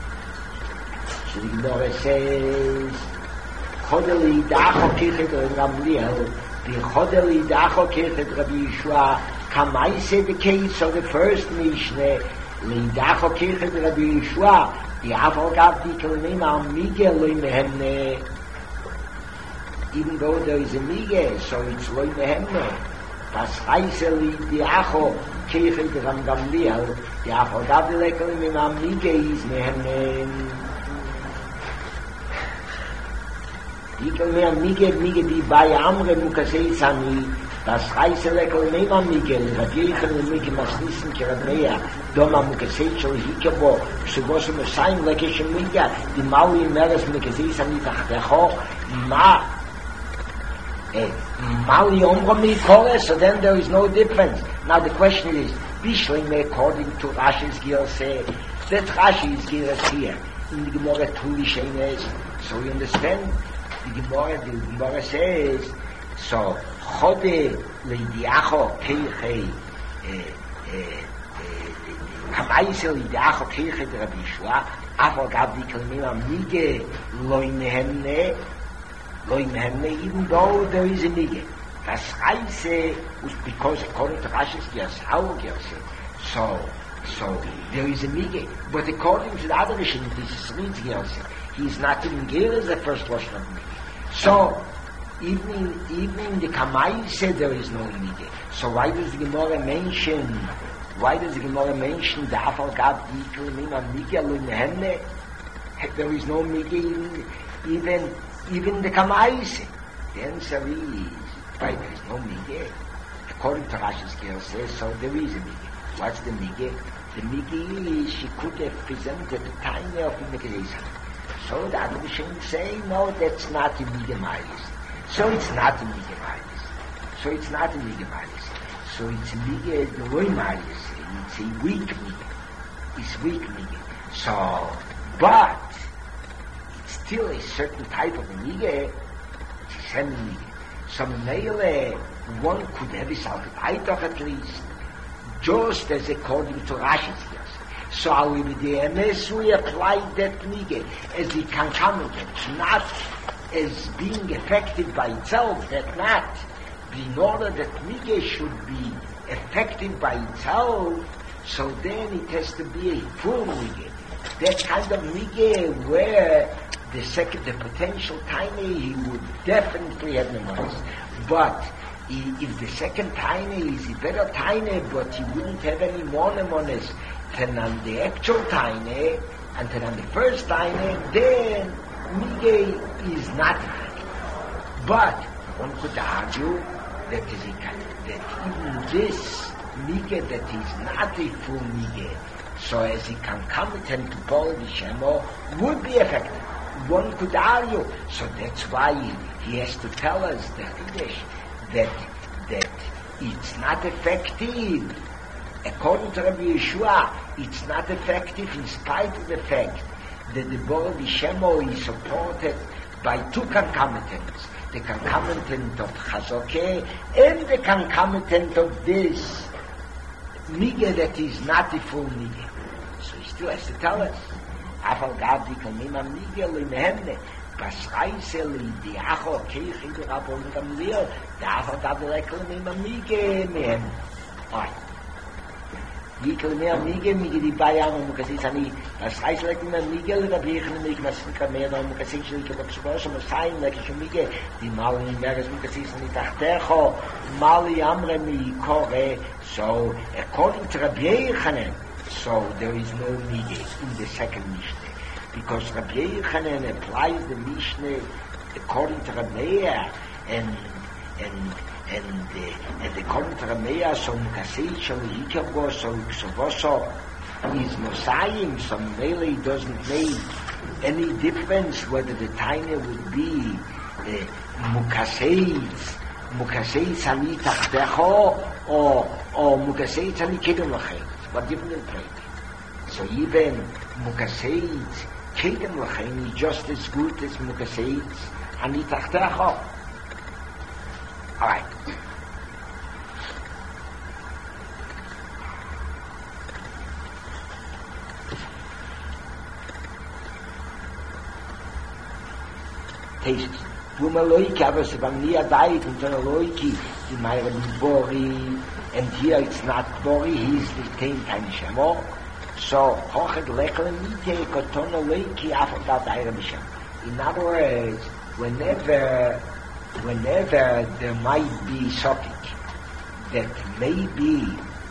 So the Gemara says חודר לידעכו ככת רבי גמליאל וחודר לידעכו ככת רבי ישוע. Kamai said the case of the first Mishnah לידעכו ככת רבי ישוע. Die Avalgav, die Kelmim are Mige Loi Mehemne. Even though there is a Mige, so it's Loi Mehemne. Das Reise li die Acho, Keichel de Ram Gamliel, die Avalgav, die Kelmim are Mige is Mehemne. Die Kelmim are Mige, Mige, die bei Amre Mukasei Zani, das Reise li Kelmim are Mige, Radiechel li Mige Masnissen Keradrea, Doma Mukaseichel Hikabo, Shugosum Sain Lekeshemiga, the Maui Meres Mukasei Nitachecho, Ma Maui Omromi Kore, so then there is no difference. Now the question is, Bishlim according to Rashi's Girse, that Rashi is Girse here, in the Gemara Tuli Shenes, so we understand, the Gemara, the Gemara says, so, Chode Leidiacho Keichei, Kamaisel Leidiacho Keichei de Rabbi Yeshua, Afal Gav di Kelmim Mige Loi Mehemne, Loi Mehemne, even though there is a Mige. Das Reise was because according to Rashi's Gersau Gerse, so, so, there is a Mige. But according to the other Rishon, this is Ritz Gerse, he is not even Ger as the first Lashon of Mige. So, Even, even in the Kamai said there is no Mige. So why does the Gemara mention, why does the Gemara mention the Afal Gab Dikel Nima Mige Lun Henne? There is no Mige even, even, even the Kamai said. The answer is, why there is no Mige? According to Rashi's Ger says, so there is a Mige. What's the Mige? The Mige is, she could have presented the tiny of the Mige. So the other Rishon say, no, that's not the Mige Ma'is. So it's not a Mige Maris. So it's not a Mige Maris. So it's a Mige Loi Maris. It's a weak Mige. It's weak Mige. So, but it's still a certain type of a Mige. It's a semi Mige. So Meile, one could have his Alkepaitoch at least, just as according to Rashi's Yes. So I will be the M S, we applied that Mige as the concomitant, not as being effective by itself, that not, in order that Mige should be effective by itself, so then it has to be a full Mige. That kind of Mige where the second, the potential tiny, he would definitely have memories. But if the second tiny is a better tiny, but he wouldn't have any more mnemonics than on the actual tiny, and then on the first tiny, then Mige is not Mige. But one could argue that, is a, that even this Mige that is not a full Mige, so as a concomitant to Paul Vishemo, would be effective. One could argue. So that's why he, he has to tell us that English, that, that it's not effective. According to Rabbi Yeshua, it's not effective in spite of the fact that the Bor B'Shemo is supported by two concomitants, the concomitant of Chazokeh and the concomitant of this Mige that is not the full Mige. So he still has to tell us, Afal Gavdi Kamima Mige Limhemne, Basraise Lidiacho Keichi Rabon Gamliel, the Afal Gavdi Kamima Mige Mehemne. Alright. Yikel mehr Mige, Mige die Bayern, und man kann sich nicht, das heißt, like immer Mige, da bin ich nicht, was ich kann mehr, und man kann sich nicht, ich habe so was sein, like ich Mige, die malen in Meeres, man kann sich nicht, Achtecho, Mali Amre Mi Kore, so, according to Rabbi Yechanan, so there is no Mige in the second Mishnah, because Rabbi Yechanan applies the Mishnah according to Rabbi Yechanan, and, and, and the and the contrary meya so mukasei so yikavo so ksovoso is mosayim, so really doesn't make any difference whether the taina would be mukasei mukasei sani tachtecho or or mukasei sani kedem lachem. What different in play? So even mukasei kedem lachem is just as good as mukasei ani tachtecho. All right. Taste. Bumaloiki, aber sie beim Nia died und dann Loiki, die Meire Bori, and here it's not Bori, he's the same kind of Shemo. So, Hochet Lekle Mite, Kotono Loiki, after that Eire B'Shem. In other words, whenever whenever there might be something that maybe,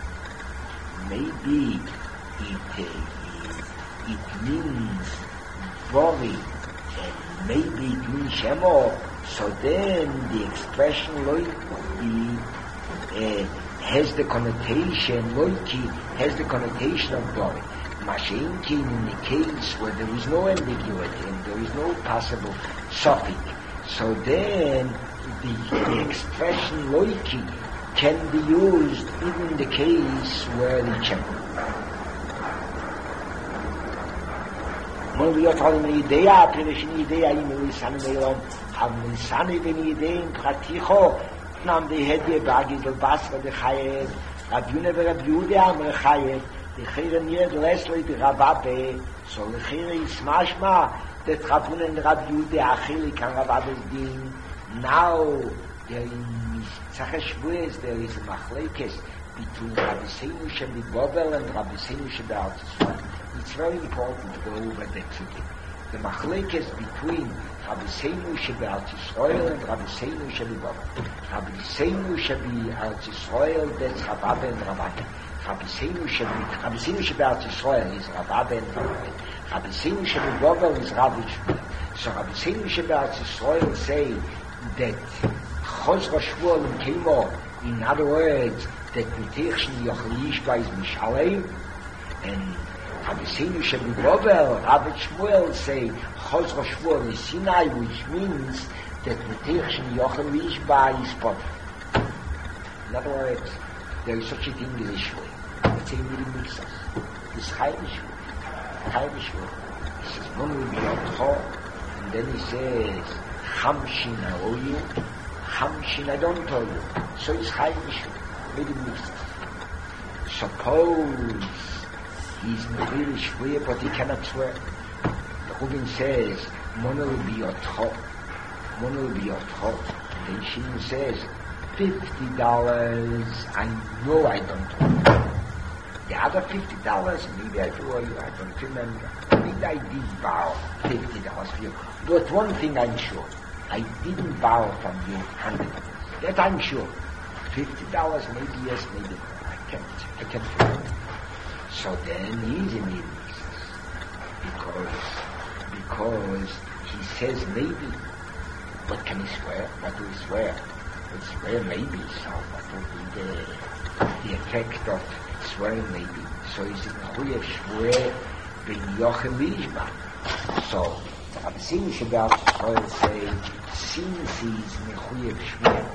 maybe it, uh, it means Bori, and maybe it means Shemo, so then the expression Loiki uh, has the connotation, Loiki has the connotation of Bori. Mashenki, in the case where there is no ambiguity and there is no possible suffix, so then the, the expression Loiki can be used even in the case where the Shemo. When we are talking about the idea, the idea in the Lisan Meilon, have the Lisan in the idea in Praticho, Nam the Hedye Bagid, the Basra, the Chayed, Rabbi Rabbi Yehuda, Amre Chayed, the Chayed Niyad Leslie, the Rababe, so the Chayed is Mashma, that Rabun and Rabbi Yehuda, Achili, can Rababe's being. Now, there is Tzachashvuez, there is a Machlekes between Rabbi Seinu Shebi Bobel and Rabbi Seinu Shebi Altisrael. It's very important to go over that today. The Machlekes between Rabbi Seinu Shebi Altisrael and Rabbi Seinu Shebi Bobel. Rabbi Seinu Shebi Altisrael, that's Rababe and Rababe. Rabbi Seinu Shebi, Rabbi Seinu Shebi Altisrael is Rababe and Rababe. Rabbi Seinu Shebi Bobel is Rabbi Shmuel. So Rabbi Seinu Shebi Altisrael say that Chosra Shmuel and Kimo, in other words, that Mitechshin Yochel Yishba is Mishalem, and Rabbi Seinu Shebi Bobel, Rabbi Shmuel say Chosra Shmuel is Sinai, which means that Mitechshin Yochel Yishba is Potter. In other words, there is such a thing as Shmuel. It's a really mixes. This Chaim Shmuel. Chaim Shmuel. He says, Mon will be on top, and then he says, Hamshin Aoyu, Hamshin I don't tell you. So it's Chaim Shmuel. Really mixes. Suppose he's really Shmuel, but he cannot swear. The Rubin says, Mono will be your top. Mono will be your top. And then Shimon says, fifty dollars, I know I don't owe. The other fifty dollars, maybe I do owe you, I don't remember. Maybe I did borrow fifty dollars for you. But one thing I'm sure, I didn't borrow from you one hundred dollars. That I'm sure. fifty dollars, maybe yes, maybe no. I can't, I can't remember. So then he's in the because, because he says maybe. But can he swear? What do he swear? He swear maybe, so what would be the, the effect of swearing maybe? So he's in Chuyev Shmuel ben Yochel Yishba. So Rabbi Seinu Shebi Altisrael say, since he's in Chuyev Shmuel,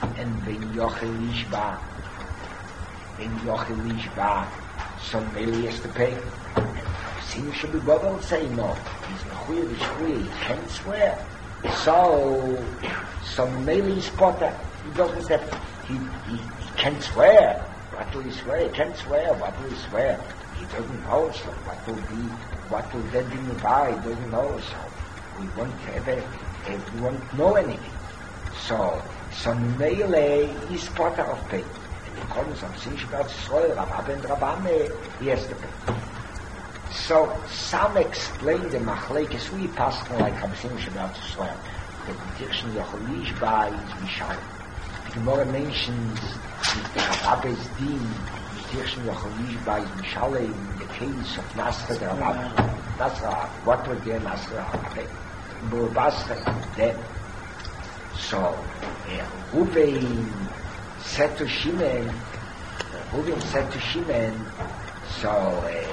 and when Yochel Ishba, when Yochel Ishba, some Meli has to pay. Sin should be Bobel say no. He's Mechuyev Shchuye, he can't swear. So, some Meli spotter, he doesn't have, he, he, he can't swear. What will he swear? He can't swear. What will he swear? He doesn't know. So what will be, what will that be by? He doesn't know. So we won't have a, we won't know anything. So some melee is part of pay. And he calls some things about soil, Rabab and Rabame, he has to pay. So some explain the machlekes we pass like I'm saying about soil. The Dirshon Yochel Ishba is Mishal. The Gemara mentions the Rabbe's din, the Dirshon Yochel Ishba is Mishal in the case of Nasra the Rabbe. Nasra, what was there Nasra Rabbe? Burabasra, then. So, uh, Ruben said to Shimon, uh, Ruben said to Shimon, so, uh,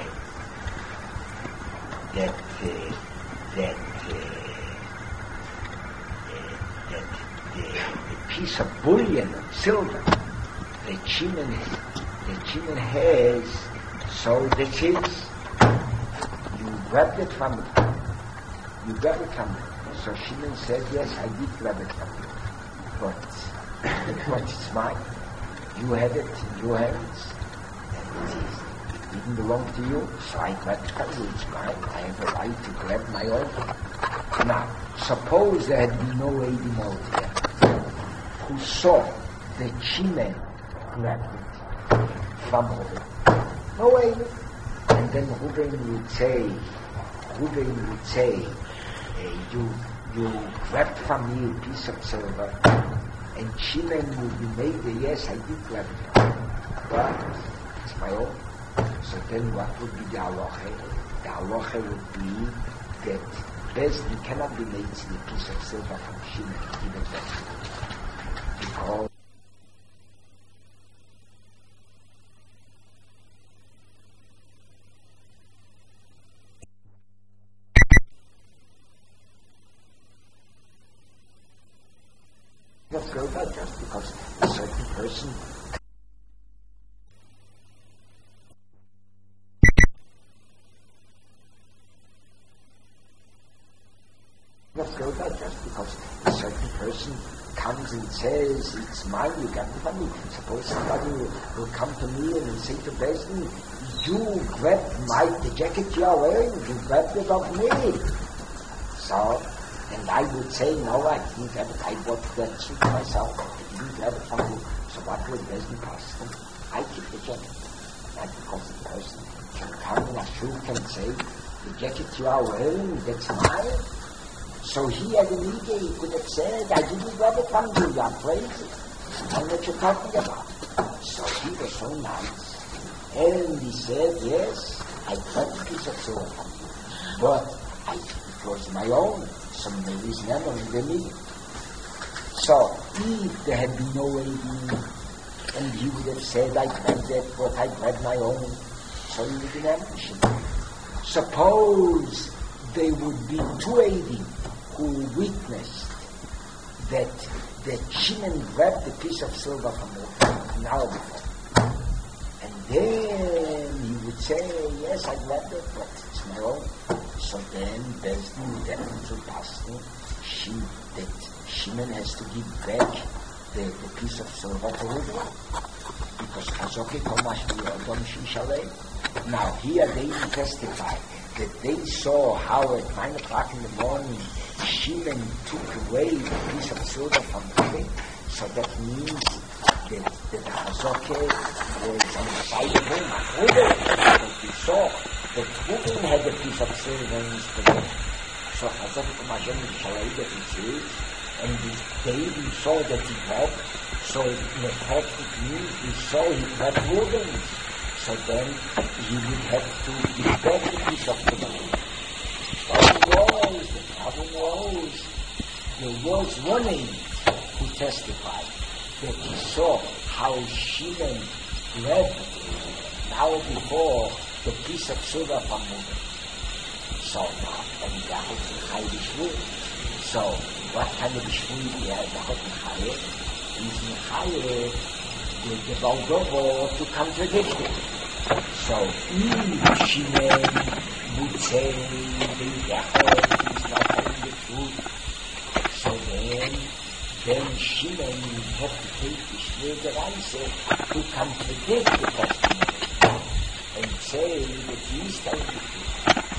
that, uh, that, uh, that the, the piece of bullion of silver that Shimon, that Shimon has, so that's his. You grabbed it from him. You grabbed it from him. So Shimon said, yes, I did grab it from you. But, but it's mine. You had it, you have it. And it is. It didn't belong to you, so I grabbed it from you. It's mine. I have a right to grab my own. Now, suppose there had been no Eidim out there who saw that Shimon grabbed it from Reuben. No Eidim. And then Reuben would say, Reuben would say, uh, you you grabbed from me a piece of silver, and Shimon would be made the yes, I did grab it. But it's my own. So then what would be the halacha? The halacha would be that Bezdin cannot be made to the piece of silver from Shimon to give it back to him. Because Let's go back just because a certain person Let's go back just because a certain person comes and says, it's mine, you got it from me. Suppose somebody will, will come to me and say to Bezdin, you grabbed my, the jacket you are wearing, you grabbed it off me. So, and I would say, no, I didn't grab it. I bought that suit myself. I didn't grab it from you. So what will Bezdin pass them? I keep the jacket. Not because the person can come in a suit and say, the jacket you are wearing, that's mine. So he had an idea, he could have said, I didn't grab it from you, you are crazy. I know what you're talking about. So he was so nice. And he said, yes, I grabbed a piece of silver from you. But I, it was my own. Some ladies never in the meeting. So, if there had been no Eidim, and he would have said, I grabbed that, but I grabbed my own, so he would have mentioned it. Suppose there would be two Eidim who witnessed that that Shimon grabbed the piece of silver from an hour before. And then he would say, yes, I grabbed it, but it's my own. So then Bezdin would definitely pass she that Shimon has to give back the, the piece of silver to Reuben. Because Chazoke Tomash V'Yodom Shishalei. Now here they testify that they saw how at nine o'clock in the morning Shimon took away the piece of silver from Reuben. So that means that, that the Chazoke was on the side of him. Reuben, because we saw that Reuben had a piece of silver in his possession. So Chazoke Tomash V'Yodom that he says, and the day we saw that he grabbed, so in a practical means we saw he grabbed Reuben. So then he would have to give back the piece of the money. The problem was, the problem was, there was one angel who testified that he saw how Shimon grabbed now before the piece of silver from Reuben. So now, and he got it in Chai Bishvur. So, what kind of Bishvur he had? The Chai he's mechayev the, the Baldovo to contradict it. So, if Shimon would say the Yachod is not telling the truth, so then, then Shimon would have to take the Shmir Deraisa to contradict the testimony and say that he is telling the truth.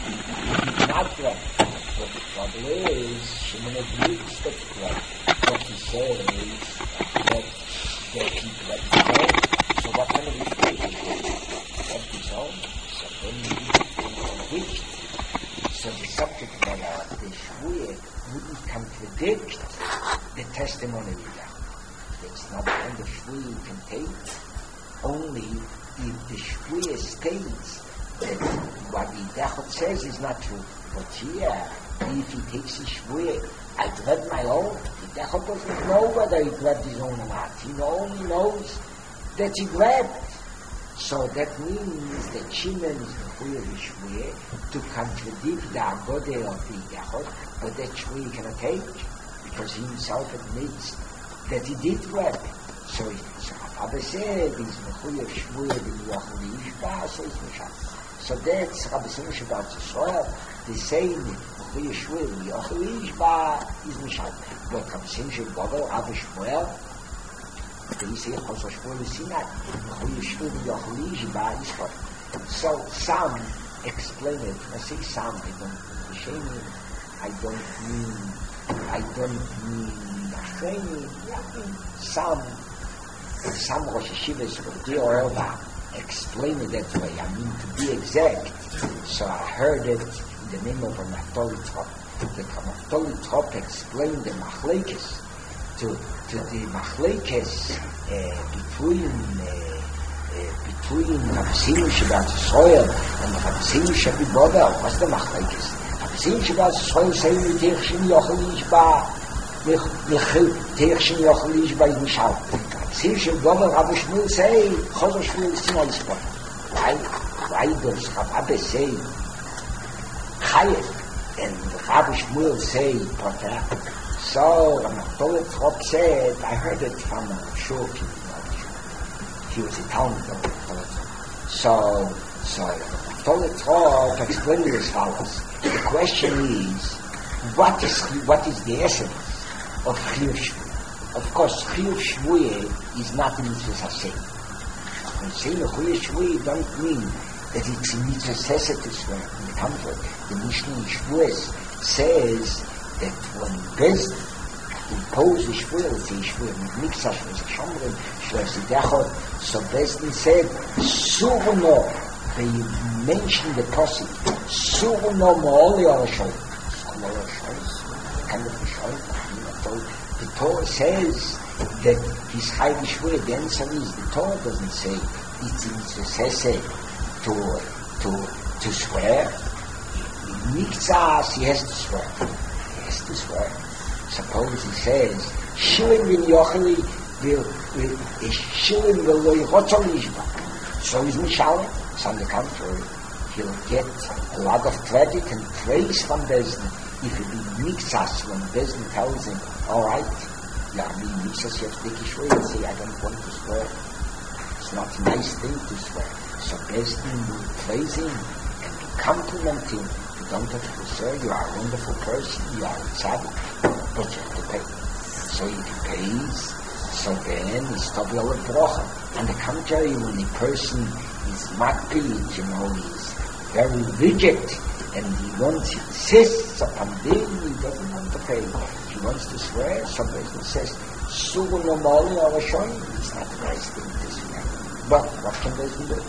He did not right. But the trouble is, Shimon agrees that right. But he says that, that he read his own. So what kind of equation is it? Read his own. So then he contradicts. So the subject matter of the Shvuah wouldn't contradict the testimony of Yachod. It's not the kind of Shvuah you can take. Only if the Shvuah states that what the Yachod says is not true. But here, if he takes his Shvuah, I read my own. The Yachod doesn't know whether he grabbed his own or not. He only knows that he grabbed. So that means that Shimon is the Shvuah to contradict the Agodah of the Yachod, but that Shvuah he cannot take, because he himself admits that he did grab. So, so Rabbi said, he's Mechuyev Shvuah the Yochel Yishba, so he's Meshach. So that's Rabbi Simon Shabbat Yisrael, the same Mechuyev Shvuah the Yochel Yishba is Meshach. But Rabbi Simon Shabbat Rabbi Shmuel, they say Chosar Shmuel is Sinai, Mechuyev Shvuah the Yochel Yishba is Chosar. So some explain it. I say some, I don't shame it. I don't mean, I don't mean training. I mean some, some Rosh Hashivas of the Orva explain it that way. I mean to be exact. So I heard it in the name of a Naftali Trop. The Naftali Trop explained the Machlekes to, to the Machlekes uh, between uh, uh, between Rabbi Simon Shabbat Yisrael and Rabbi Simon Shabbat Bodel. What's the Machlekes? Rabbi Simon Shabbat Yisrael say Teich Shem Yochel Yishba Teich Shem Yochel Yishba is Mishal. Rabbi Simon Shabbat Bodel Rabbi Shmuel say Chosar Shmuel is Sinai Yispa. Why? Why does Rabbi say Chayef and Rabbi Shmuel say Poter? So Rabbi Trop said, I heard it from a shul people. He was a town of So, so Rabbi Trop explained it as follows. The question is, what is what is the essence of Chiyuv Shvuah? Of course, Chiyuv Shvuah is not a mitzvah saseh. When saying Chiyuv Shvuah, don't mean that it's a mitzvah saseh to swear. On the contrary, the Mishnah in Shvuah says that when Bezdin imposes Shvuah, let's say Shvuah with Miksash, with Shomrim, Shvuah Yachod, so Bezdin said, Suruno, they mentioned the Pasuk, Suruno Mo'oli Arashol. Mo'oli Arashol, kind of Arashol. The Torah says that he's high Shvuah. The answer is, the Torah doesn't say it's in Seseh to, to, to swear. In Miksash, he has to swear. To swear. Suppose he says, Shilim bin Yocheli will, will, Shilim will lo yichotol yishba. So is Mishalem. So on the contrary, he'll get a lot of credit and praise from Bezdin if he be Miksas when Bezdin tells him, all right, yeah, I mean, Miksas, you have to take his way and say, I don't want to swear. It's not a nice thing to swear. So Bezdin will praise him and compliment him. You don't have to say, you are a wonderful person, you are a tzaddik, but you have to pay. So if he pays, so then it's Tovia Lebrocha. On the contrary, when a person is makpid, you know, he's very rigid, and he wants, he insists upon being, he doesn't want to pay. If he wants to swear, somebody says, Sugu no moli or Rashonim, it's not a nice thing to swear. But what can Bezdin do?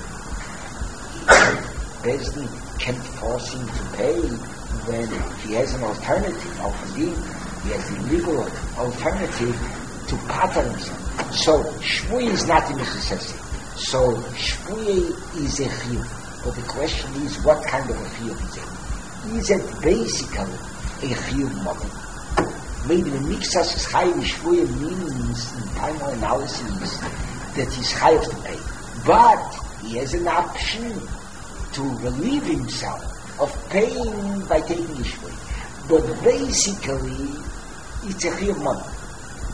Bezdin can't force him to pay when he has an alternative, or indeed, he has a legal alternative to pattern himself. So, Shvuah is not a mitzvah. So, Shvuah is a chiyuv. But the question is, what kind of a chiyuv is it? Is it basically a chiyuv model? Maybe the mixas is high with Shvuah means, in final analysis, that he's high to pay. But he has an option to relieve himself of paying by taking his way. But basically, it's a chiyuv money.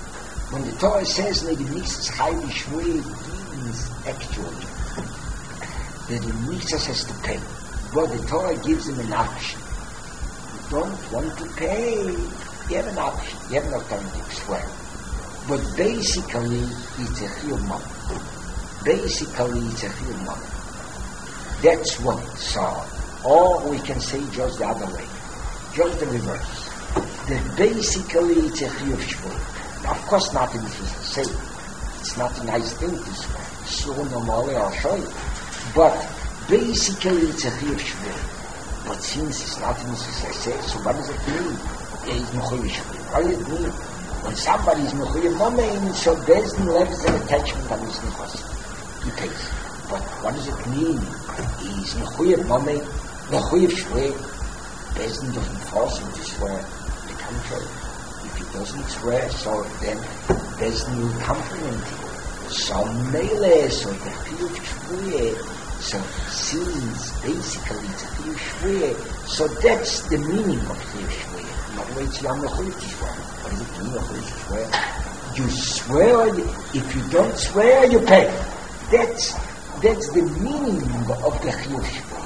When the Torah says that the mitzvahs chayv shvui, it means actually that the mitzvahs has to pay. But the Torah gives them an option. You don't want to pay, you have an option. You have no time to swear. But basically, it's a chiyuv money. Basically, it's a chiyuv money. That's what. So, or we can say just the other way, just the reverse. That basically it's a chiyuv shvui. Of course, nothing is to say. It's not a nice thing to swear. So normally I'll show you. But basically it's a chiyuv shvui. But since it's not in the say, so what does it mean? Yeah, it's mechuyev shvui. What does it mean? When somebody is mechuyev momein, so there's no levels of attachment on his nechos. He pays. But what does it mean? He's mechuyev momein, mechuyev shvui. Bezdin doesn't force him to swear. The contrary. If he doesn't swear, so then Bezdin will compliment him. So mele, so the chiyuv shvui. So since basically it's a chiyuv shvui, so that's the meaning of chiyuv shvui. In other words, you are mechuyev to swear. What does it mean, mechuyev to swear? You swear. If you don't swear, you pay. That's that's the meaning of the chiyuv shvui.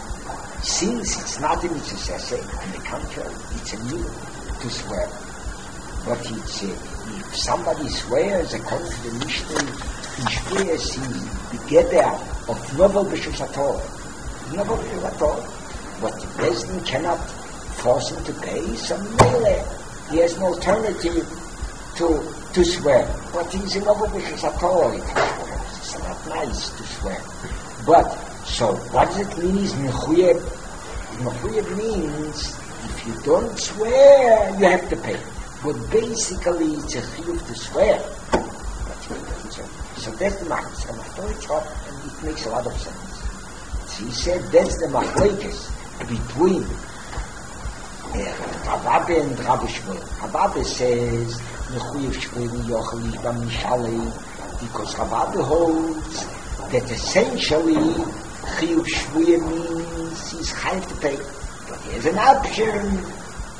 Since it's not a mitzvah, on the contrary, it's a need to swear. But it's uh, if somebody swears according to the Mishnah, in Shvuyas he begeder of novel b'shus haTorah, novel b'shus haTorah. But the president cannot force him to pay. So mele, he has no alternative to to swear. But he's a novel b'shus haTorah. It's not nice to swear. But so what does it mean? Is mechuyev. Mechuyev means if you don't swear, you have to pay. But basically, it's a chiyuv to swear. So that's the machlokas. And I thought it's up, and it makes a lot of sense. So he said that's the machlokes between Rav Abba and Rabbi Shmuel. Rav Abba says mechuyev shvui yochel ishbam mishalei, because Rav Abba holds that essentially chiyuv shvui means he's chayv to pay, but he has an option.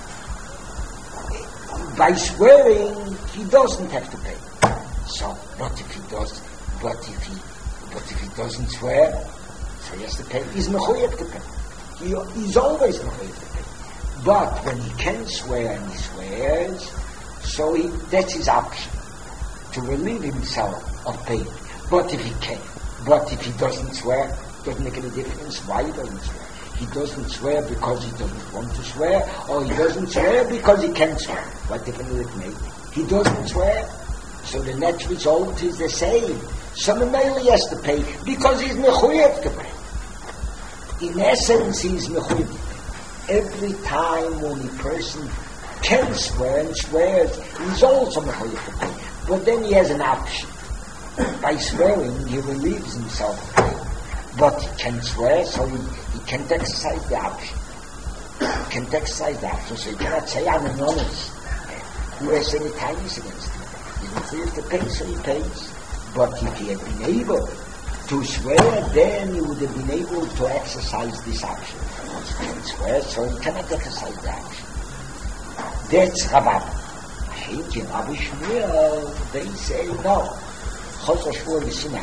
By swearing, he doesn't have to pay. So, what if he does? But if he, but if he doesn't swear, so he has to pay. He's mechuyev to pay. He, he's always mechuyev to pay. But when he can swear and he swears, so he, that's his option to relieve himself of paying. But if he can, but if he doesn't swear, doesn't make any difference why he doesn't swear. He doesn't swear because he doesn't want to swear, or he doesn't swear because he can't swear. What difference does it make? He doesn't swear, so the net result is the same. So Mameli has to pay because he's mechuyev to pay. In essence, he's mechuyev to pay. Every time when a person can swear and swears, he's also mechuyev to pay. But then he has an option. By swearing, he relieves himself of paying. But he can't swear, so he, he can't exercise the option. He can't exercise the option, so he cannot say, I'm anonymous. Who has any ties against him? He's not free to pay, so he pays. But if he had been able to swear, then he would have been able to exercise this option. Because he can't swear, so he cannot exercise the option. That's Rav Abba. I think in Rabbi Shmuel, they say, no. Chosar Shmuel V'Sinai.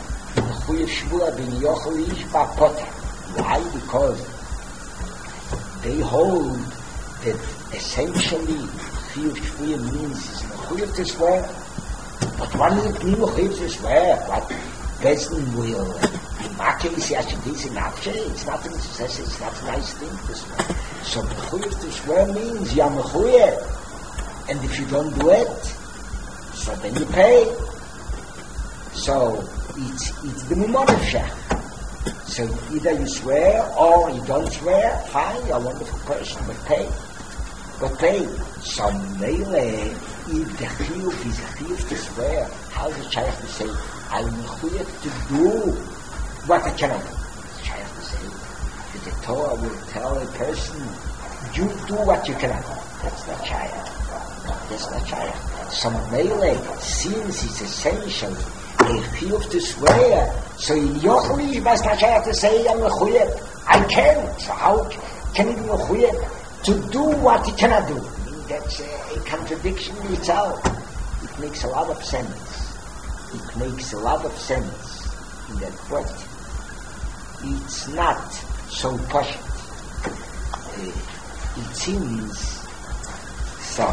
Why? Because they hold that essentially chiyuv shvui means is mechuyev to swear. But what does it mean mechuyev to swear? What Bezdin will in my case it's not a success, it's not a nice thing to swear. So mechuyev to swear means you are mechuyev, and if you don't do it, so then you pay. So it's it's the Mimonim Shech. So either you swear or you don't swear, fine, you're a wonderful person, but pay. But pay. So Mele, if the chiyuv is a chiyuv to swear, how is the shaykh to say, I'm mechuyev to do what I cannot do? The shaykh to say that the Torah will tell a person, you do what you cannot do. That's not shaykh. That's not shaykh. So Mele, since it's essential a chiyuv to swear, so in Yochli, must not have to say, I'm mechuyev. I can't. So how can he be mechuyev to do what he cannot do? I mean, that's a, a contradiction in itself. it makes a lot of sense. It makes a lot of sense in that, but it's not so posh. Uh, it seems so.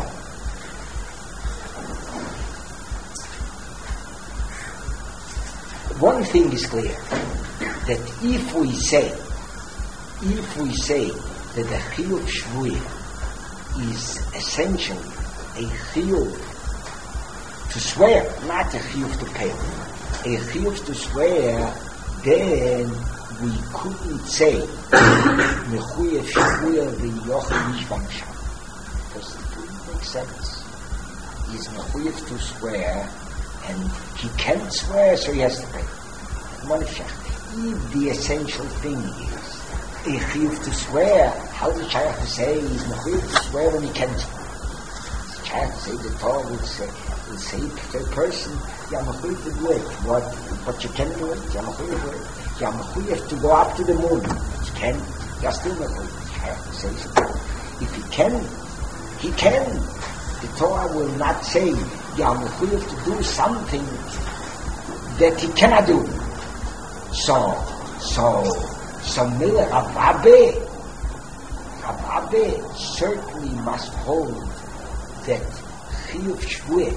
One thing is clear, that if we say, if we say that the chiyuv shvuah is essentially a chiyuv to swear, not a chiyuv to pay, a chiyuv to swear, then we couldn't say mechuyev shvuah v'yochel mishvam sham, because it wouldn't make sense. He's mechuyev to swear, and he can't swear, so he has to pay. If the essential thing is a chiyuv to swear, how does Shaykh to say he's mechuyev to swear when he can't swear? Shaykh say the Torah would say, will say to a person, you're mechuyev to do it. What? But you can do it. You're mechuyev to do it. You're mechuyev to go up to the moon. You can. You're still mechuyev. Shaykh to say so. If he can, he can. The Torah will not say you're mechuyev to do something that he cannot do. So, so, so Miller Rav Abba, Rav Abba certainly must hold that chiyuv shvuah,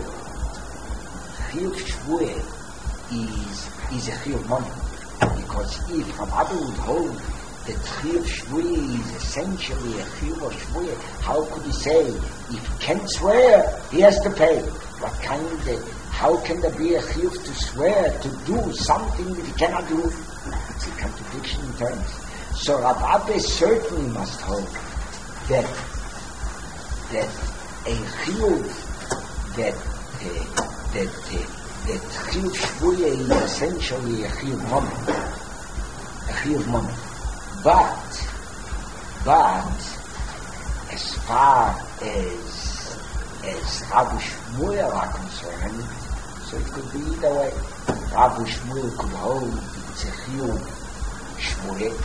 chiyuv shvuah is is a chiyuv money, because if Rav Abba would hold that chiyuv shvuah is essentially a chiyuv of shvuah, how could he say if he can't swear he has to pay? What kind of How can there be a chiyuv to swear to do something that he cannot do? It's a contradiction in terms. So Rav Abba certainly must hold that that a chiyuv that uh, that uh, that chiyuv shvuah is essentially a chiyuv moment, a chiyuv moment. But but as far as as Rabbi Shmuel are concerned, so it could be either way. Rabbi Shmuel could hold it's a chiyuv shvuah,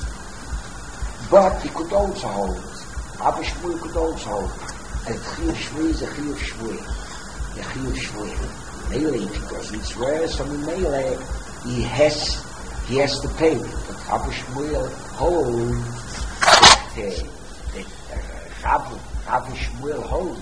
but he could also hold, Rabbi Shmuel could also hold that chiyuv shvuah is a chiyuv shvuah, a chiyuv shvuah. Melee, if he doesn't swear, so in melee he has he has to pay. But Rabbi Shmuel holds that that Rabbi Rabbi Shmuel holds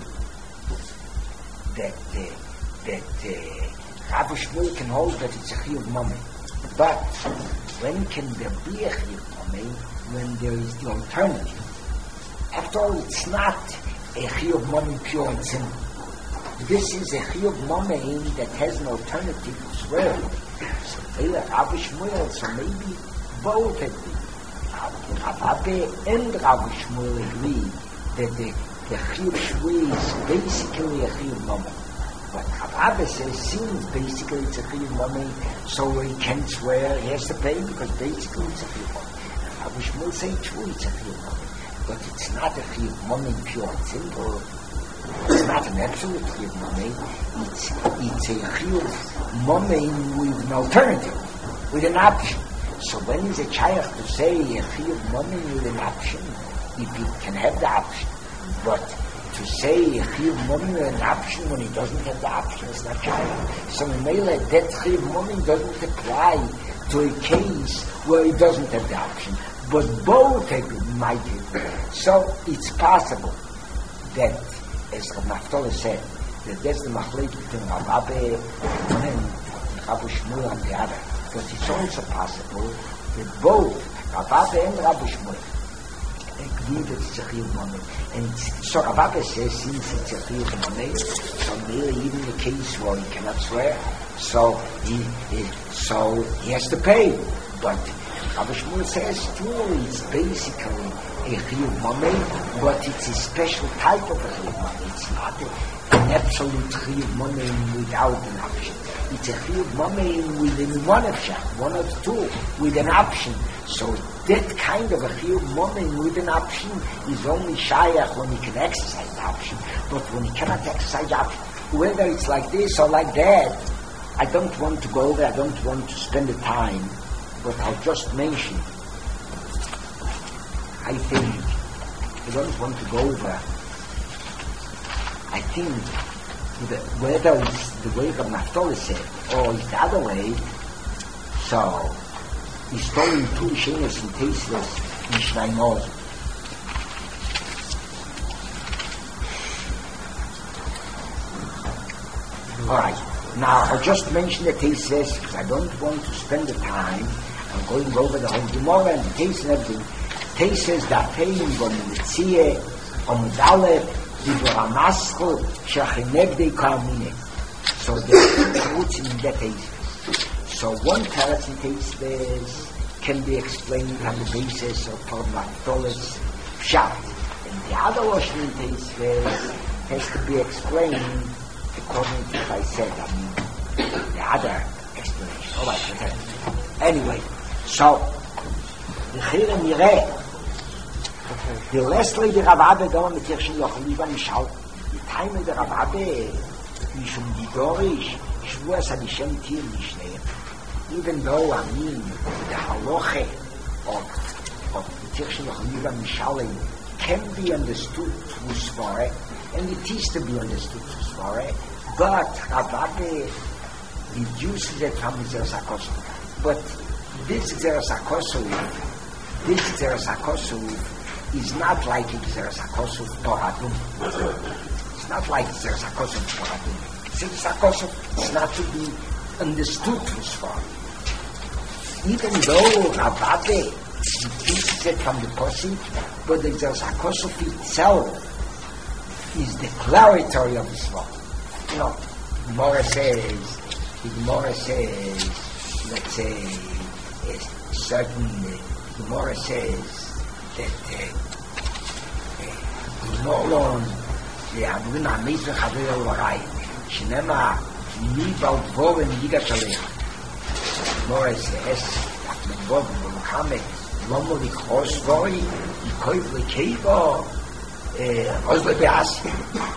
that uh, that uh, Rabbi Shmuel can hold that it's a chiyuv mamei. But when can there be a chiyuv mamei? When there is the alternative. After all, it's not a chiyuv mamei pure and simple. This is a chiyuv mamei that has an alternative to swear. So Rabbi Shmuel, so maybe both agree. Rav Abba and Rabbi Shmuel agree that the The chiyuv shvuah is basically a chiyuv mamei. But Rav Abba says, since basically it's a chiyuv mamei, so he can't swear, he has to pay, because basically it's a chiyuv mamei. And Rabbi Shmuel say, true, it's a chiyuv mamei. But it's not a chiyuv mamei pure and simple. It's not an absolute chiyuv mamei. It's, it's a chiyuv mamei with an alternative, with an option. So when is a chayach to say a chiyuv mamei with an option, if he can have the option? But to say a chiyuv mamei an option when he doesn't have the option is not chayach. So in Mela, that chiyuv mamei doesn't apply to a case where he doesn't have the option. But both might have. So it's possible that, as Rav Naftali said, that that's the machlek between Rav Abba and Rabbi Shmuel on the other. But it's also possible that both Rav Abba and Rabbi Shmuel agree that it's a chiyuv mamei. And so Rav Abba says, since it's a chiyuv mamei, so really even the case where he cannot swear, so he, he so he has to pay. But Rabbi Shmuel says, truly, it's basically a chiyuv mamei, but it's a special type of a chiyuv mamei. It's not a, an absolute chiyuv mamei without an option. It's a chiyuv mamei within one option, one of two, with an option. So that kind of a chiyuv mamei with an option is only shayach when he can exercise the option. But when he cannot exercise the option, whether it's like this or like that, I don't want to go there, I don't want to spend the time, but I'll just mention, I think, I don't want to go there. I think the, whether it's the way of Naphtali said, or it's the other way, so he's telling two Shenes and tasteless Mishnayos. Alright, now I just mentioned the tasteless because I don't want to spend the time. I'm going over the whole Gemara and the taste and everything. Tasteless that paying on the Tzia, on the Daleh, Dibur HaMaschel, Shachinevdei Karmine. So there's two roots in the tasteless. So one teretz in tasteless can be explained on the basis of Tornatolis Pshat. And the other Lashon in tasteless has to be explained according to what I said, I mean, the other explanation. All right, okay. Anyway, so, the Chirem Yireh, the Leslie, the Rav Abbe, going with Tirschen Yochel, Liba Mishal, the time of the Rav Abbe, Mishum Didorish, Shvuas Adishem Tir Mishneh, even though, I mean, the Haloche of, of the Tirschen Yochel, Liba Mishal, can be understood through Svare, and it is to be understood through Svare, but Rav Abbe reduces it from Zeres HaKosov. But this Zeres HaKosov, this Zeres HaKosov is not like Zeres HaKosov Toradum. It's not like Zeres HaKosov Toradum. Zeres HaKosov is not to be understood through Svare. Even though Rav Abbe reduces it from the Posik, but the Zeres HaKosov itself is declaratory of the Svare. You know, the Gemara says, the Gemara says, let's say, a certain, uh, the Gemara says that Molon, the Abuna Mesa Chavir Warai, Shinema, Nibal Voven Yigashalech. The Gemara says, that Bob Muhammad, Lomo the Khosvori, the Koivli Kiva, Osle Beasi.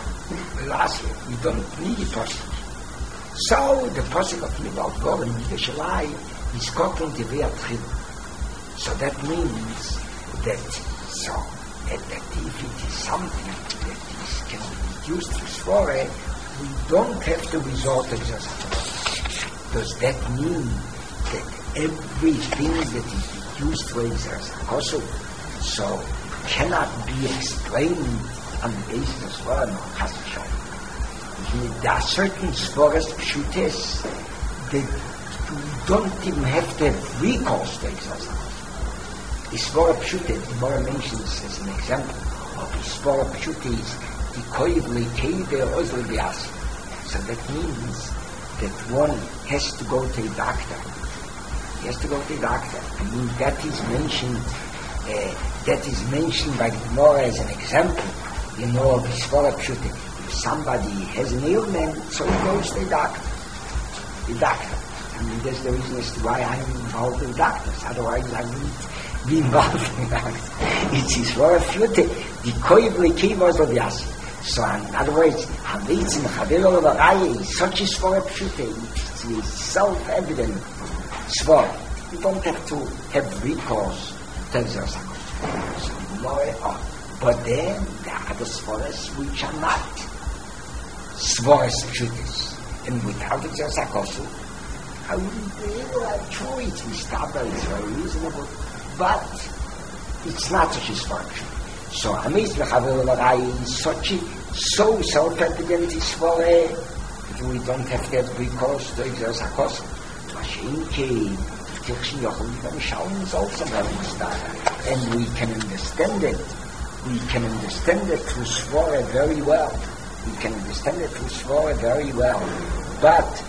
We don't need a pasuk. So the pasuk of Nibal Gor and Yigashalai is cotton to be atchil. So that means that so that, that if it is something that is can be used to Svore, we don't have to resort to Zeres HaKosov. Does that mean that everything that is used for Zeres HaKosov so cannot be explained on the basis of Svore? No, Chas v'Shalom. There are certain Svoras Pshutes that you don't even have to have recourse to Zeres HaKosov. The Svara Pshute, the Gemara mentions as an example of the Svara Pshute is the Koiv Leikeve Ozle Biasi. So that means that one has to go to a doctor. He has to go to a doctor. I mean, that is mentioned, uh, that is mentioned by the Gemara as an example, you know, of the Svara Pshute. Somebody has an ailment, so he goes to the doctor. The doctor. I mean, that's the reason as to why I'm involved in doctors. Otherwise, I wouldn't be involved in doctors. It's his Svara Pshute. The Koiv Leikeva Ozle Biasi. So, in other words, Hamitz and Chavir Olavaraya is such a Svara Pshute. It's a self-evident Svara. You don't have to have recourse to Zeres HaKosov. But then, there are other Svaras which are not Svaras Pshutes. And without Zeres HaKosov, I wouldn't be able to true it's Mistaba, it's very reasonable, but it's not such a Svara Pshute. So, Hamitz and Chavir Olavaraya is such a so self-evident Svara that we don't have to have recourse to Zeres HaKosov. Mashinke, Tirschen Yochel Liba Mishal is also very Mistaba. And we can understand it. We can understand it through Svara very well. We can understand it through Svara very well. But,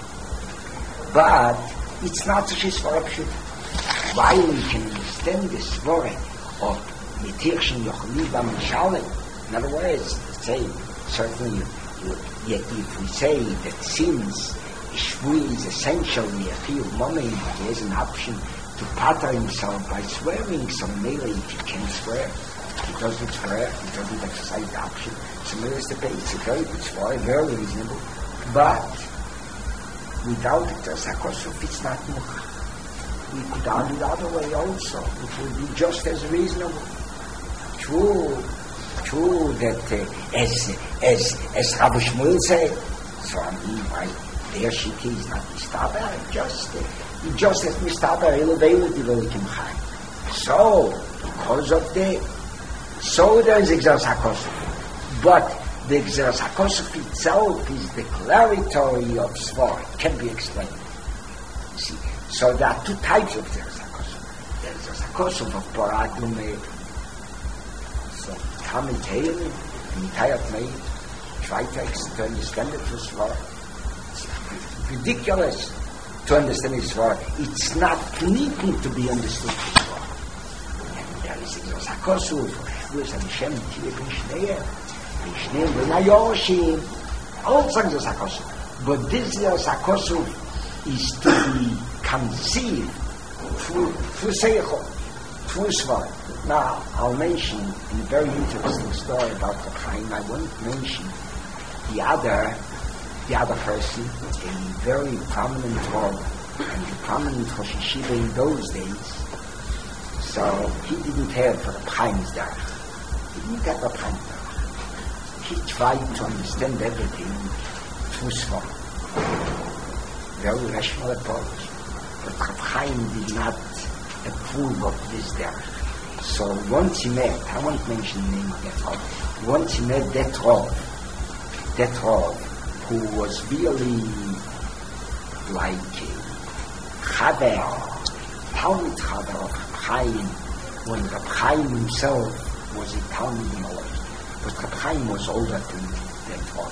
but, it's not such a Svara Pshut. Why we can understand the Svara of Tirschen Yochel Liba Mishal? In other words, say, certainly, you, you, if we say that since Shvui is essentially a field money, he has an option to pater himself by swearing, so maybe if he can swear, he doesn't swear, he doesn't exercise the option. So maybe it's the base, it's a very good swear, very reasonable. But without it, as HaKosov, it's not much. We could argue the other way also. It would be just as reasonable. True, true that uh, as as as Rabbi Shmuel said. So I mean, right there she is not mistaber, just uh, just as mistaber elevate the Elohim Chaim. So because of the so there is Gzeras HaKosuf, but the Gzeras HaKosuf itself is declaratory of Svar. It can be explained. See, so there are two types of Gzeras HaKosuf. There is Gzeras HaKosuf of Barat Lumeir. So commentator, the entire made, try to understand it for Svar. It's ridiculous to understand it Svar. It's not needing to be understood for Svar. And there is Gzeras HaKosuf. There's a Hashem Tia Ben Shneir. Ben Shneir Ben Ayoshim. All things Gzeras HaKosuf. But this Gzeras HaKosuf is to be conceived through through Seichel, through Svar. Now, I'll mention a very interesting story about the Chaim. I won't mention the other, the other person, a very prominent role, and a prominent Rosh Yeshiva in those days. So he didn't have the Chaim's derech. He didn't have the Chaim's derech. He tried to understand everything through Svar. Very rational approach. But Chaim did not approve of this derech. So once he met, I won't mention the name of that Rav, once he met that Rav, that Rav, who was really like Chaber, Talmud Chaber of Chaim, when Reb Chaim himself was a Talmud Malach, but Reb Chaim was older than that Rav.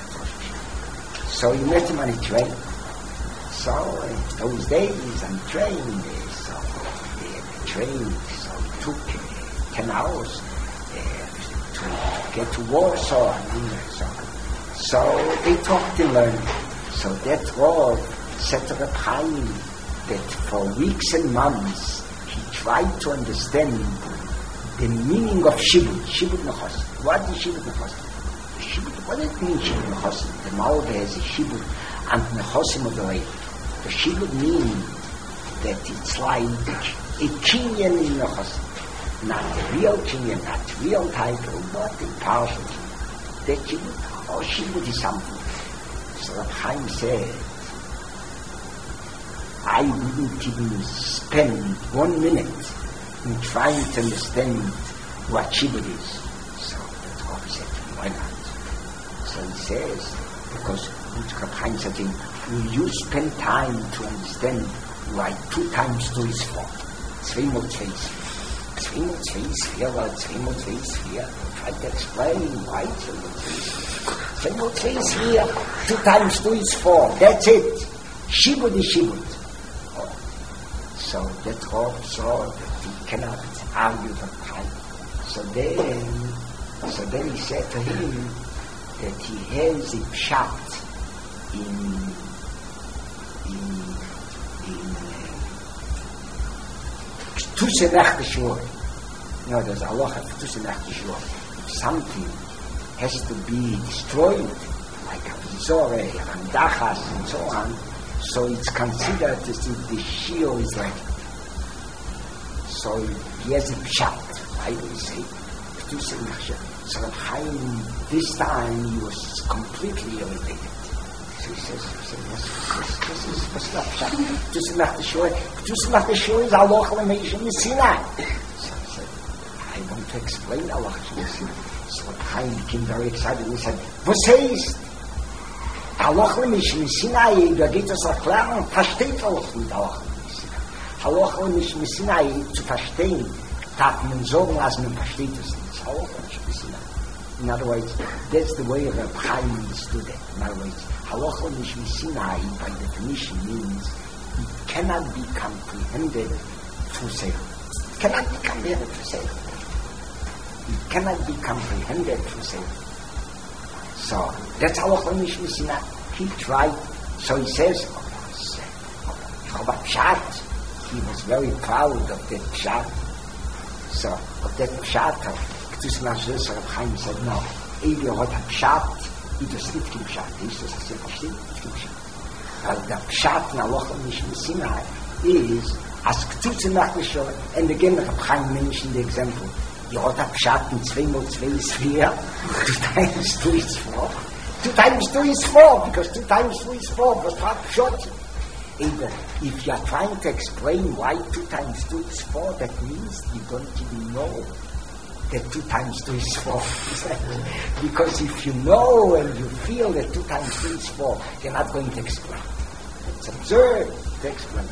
So he met him on a train. So in those days on the train, so the train, took uh, ten hours uh, to get to Warsaw. And, so, so they talked and learned. So that Rav said to Reb Chaim that for weeks and months he tried to understand the meaning of Shibud, Shibud Nechosim. What is Shibud Nechosim? Shibud, what does it mean, Shibud Nechosim? The Malva has a Shibud and Nechosim of the way. The Shibud means that it's like a kinyan in Nechosim. Not the real kinyan, not the real title, but the partial kinyan. That Shibud, oh, Shibud is something. So Reb Chaim said, I wouldn't even spend one minute in trying to understand what Shibud is. So the Rav said, why not? So he says, because Reb Chaim said to him, will you spend time to understand why two times two is four? Zwei mal zwei is vier. Zwei mal zwei is vier, weil zwei mal zwei is vier. Try to explain why zwei mal zwei is vier. Zwei mal zwei is vier. Two times two is four. That's it. Shibud is Shibud. Oh. So that Rav saw that he cannot argue the time. So then, so then he said to him that he has a pshat in in in Ketuse nach the shore. You know, there's a lot of Ketuse nach the shore. If something has to be destroyed, like a Zore, and Dachas, and so on, so it's considered as if the shiur is like. So he has a pshat. Why do we say Ketuse nach the shore? So Chaim, this time, he was completely irritated. So he says, he says yes, this, this is what's not pshat. Ketuse nach the shore. Ketuse nach the shore is Allah L'Meish in Sinai. So I said, I want to explain Allah in Sinai. So Chaim became very excited. He said, was heißt? Allah L'Meish in Sinai, da geht es erklären, versteht Allah nicht Allah in Sinai. Allah L'Meish in Sinai zu verstehen, darf man sagen, als man versteht es nicht. Allah L'Meish in Sinai. In other words, that's the way Reb Chaim understood it. In other words, Halacha L'Mishmi Sinai, by definition, means it cannot be comprehended through Seichel. It cannot be comprehended through Seichel. It cannot be comprehended through Seichel. So, that's Halacha L'Mishmi Sinai. He tried, so he says, about Pshat, he was very proud of that Pshat. So, of that Pshat, Ketuse nach the shore, Reb Chaim said, no, Evi hat a Pshat, it is nicht kein Pshat. Ist das, was ihr versteht? Nicht kein Pshat. Weil der Pshat in Halacha L'Mishmi Sinai is, as Ketuse nach the shore, and again, Reb Chaim mentioned the example, Ja, der Pschatten zwei mal zwei ist vier. Two times two is four. Two times two is four, because two times two is four. But what Pshat? Either, if you are trying to explain why two times two is four, that means you don't even know that two times two is four. Because if you know and you feel that two times two is four, you're not going to explain. It's absurd to explain.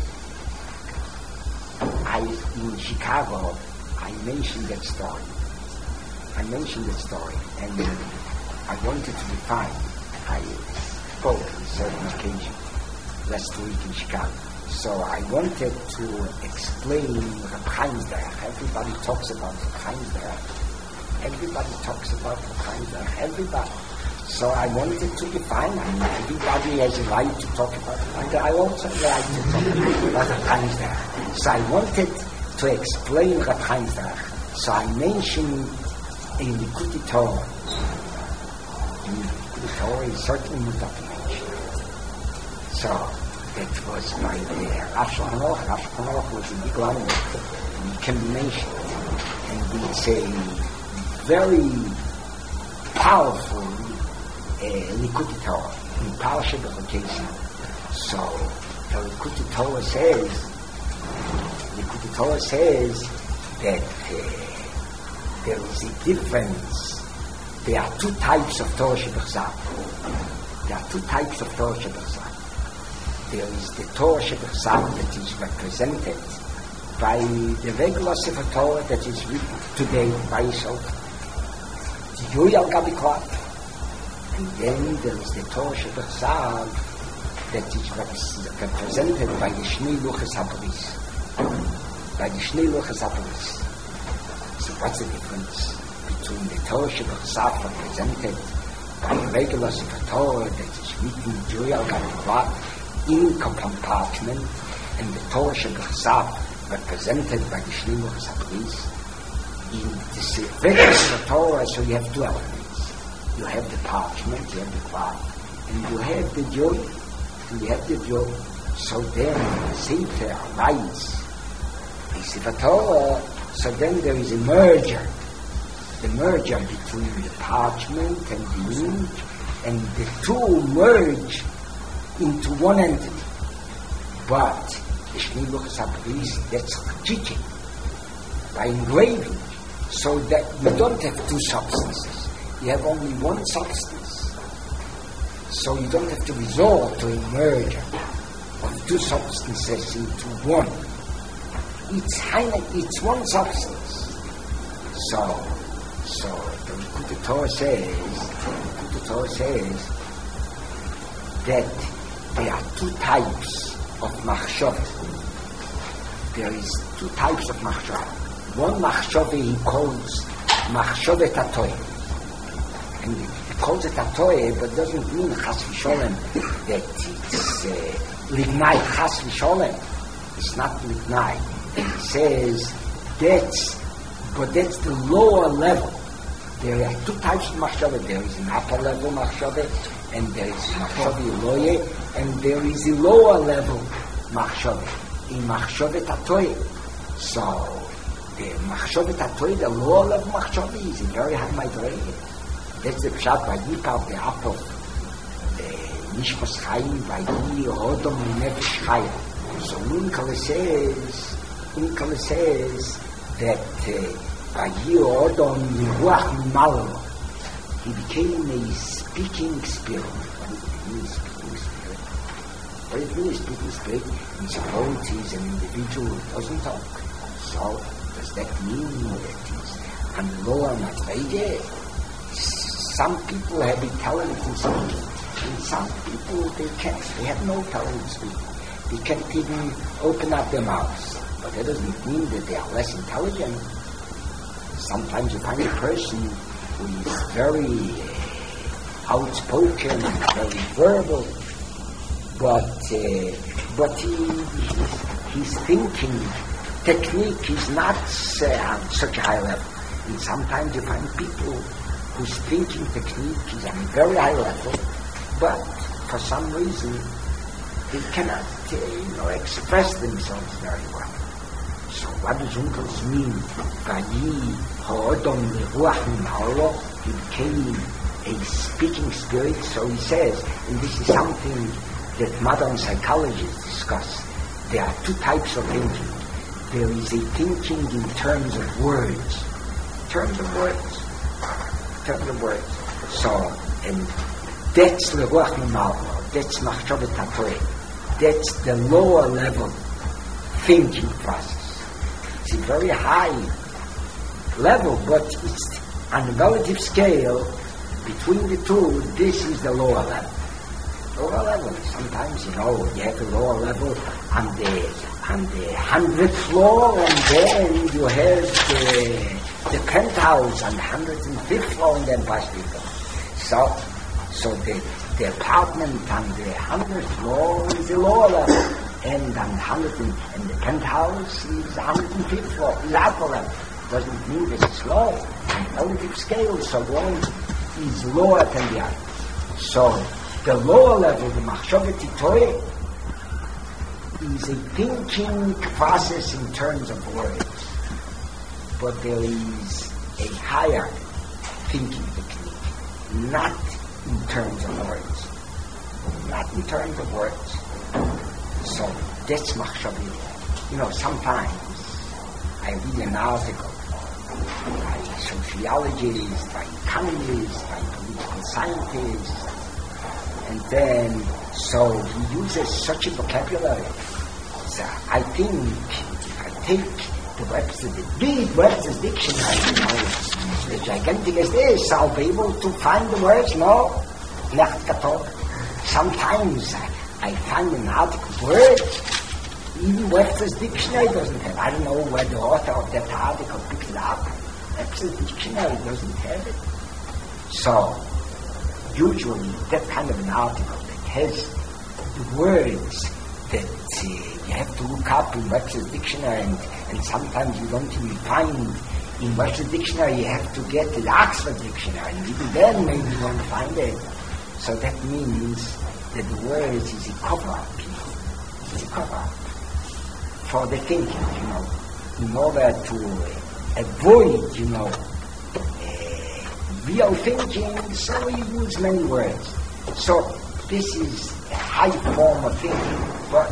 I, in Chicago, I mentioned that story. I mentioned that story, and I wanted to define. I spoke on a certain occasion last week in Chicago. So I wanted to explain Reb Chaim Derech. Everybody talks about Reb Chaim Derech. Everybody talks about Reb Chaim Derech. Everybody. So I wanted to define. I mean, everybody has a right to talk about Reb Chaim Derech. I also have a right to talk about Reb Chaim Derech. So I wanted to explain Reb Chaim Derech. So I mentioned in Likutei Torah. In Likutei Torah is certainly not mentioned. So it was by the Rav Shulchan Aruch. Rav Shulchan Aruch was a big line, and it can be mentioned. And it's a very powerful uh, Likutei Torah in Parashat Bechokosim. So the Likutei Torah says, Likutei Torah says that uh, there is a difference. There are two types of Torah Shebechzav. There are two types of Torah Shebechzav. There is the Torah Shebechzav that is represented by the regular Sefer Torah that is written today by Yisrael, the Yui al Gabi Klal. And then there is the Torah Shebechzav that is represented by the Shnei Luchos HaBris. By the Shnei Luchos HaBris. So what's the difference between the Torah Shebechzav represented by the regular Sefer Torah that is written Yui al Gabi Klal in compartment, and the Torah Shebechzav represented by the Shnei Luchos HaBris? In the regular Torah, so you have two elements. You have the parchment, you have the cloth, and you have the joy, and you have the joy. So then, Sefer writes the Sefer Torah, so then there is a merger. The merger between the parchment and the ink, and the two merge into one entity. But the Shnei Luchos HaBris, that's teaching by engraving, so that you don't have two substances. You have only one substance. So you don't have to resort to a merger of two substances into one. It's it's one substance. So, so the Likutei Torah says, the Likutei Torah says that there are two types of machshavah. There is two types of machshavah. One machshavah he calls machshavah tatoy. And he calls it tatoy, but doesn't mean chas v'sholem that it's uh, lignai chas v'sholem. It's not lignai. It says that's, but that's the lower level. There are two types of machshavah. There is an upper level machshavah, and there is machshavah loye, and there is a lower level machshavah, in machshavah tatoy. So the machshavah tatoy, the lower level machshavah, is a very high madrega. That's the pshat by Yipal, the apple, the nishmas chayim, by Yi Odom nefesh chayim. So Unkale says, Unkale says that by Yi Odom niruach malo, he became a speaking spirit. What is speaking spirit? What is really speaking spirit? And suppose he's an individual who doesn't talk. So does that mean that he's on the lower madrege? Some people have intelligence in speaking, and some people they can't. They have no talent in speaking. They can't even open up their mouths. But that doesn't mean that they are less intelligent. Sometimes you find a person who is very uh, outspoken, very verbal, but uh, but he, his thinking technique is not uh, on such a high level. And sometimes you find people whose thinking technique is on a very high level, but for some reason they cannot, uh, you know, express themselves very well. So what does uncles mean? Vayi ha'odom leruach min'alo, he became a speaking spirit. So he says, and this is something that modern psychologists discuss, there are two types of thinking. There is a thinking in terms of words. Terms of words. Terms of words. So, and that's leruach min'alo, that's machshavet haTorah. That's the lower level thinking process. It's a very high level, but it's on a relative scale between the two. This is the lower level. Lower level. Sometimes, you know, you have the lower level on the on the hundredth floor, and then you have the the penthouse on the hundred and fifth floor, and then past people. So, so the the apartment on the hundredth floor is the lower level. And on hundred and, and the penthouse is hundred and fifth floor, is upper level. Doesn't mean that it's low. On relative scale, so one is lower than the other. So the lower level, the machshavet haTorah, is a thinking process in terms of words. But there is a higher thinking technique, not in terms of words. Not in terms of words. So that's machshavit. You know, sometimes I read an article by sociologists, by economists, by political scientists, and then so he uses such a vocabulary. So I think if I take the Webster's, the big Webster's dictionary, you know, the gigantic as this, I'll be able to find the words. No, not katok. Sometimes I I find an article word, even Webster's dictionary doesn't have. I don't know where the author of that article picked it up. Webster's dictionary doesn't have it. So, usually, that kind of an article that has the words that uh, you have to look up in Webster's dictionary, and, and sometimes you don't even find in Webster's dictionary, you have to get the Oxford dictionary, and even then maybe you won't find it. So that means that the words is a cover-up, you know. It's a cover-up for the thinking, you know, in order to uh, avoid, you know, uh, real thinking, so you use many words. So this is a high form of thinking, but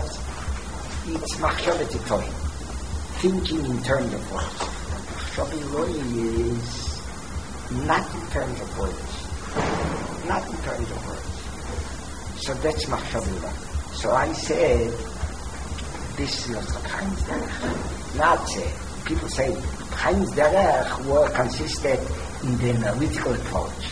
it's machshavet haTorah, thinking in terms of words. Machshavet haTorah is not in terms of words, not in terms of words. So that's machshavah. So I said, this is Chaim's Derech. Not say. People say Chaim's Derech were consisted in the analytical approach.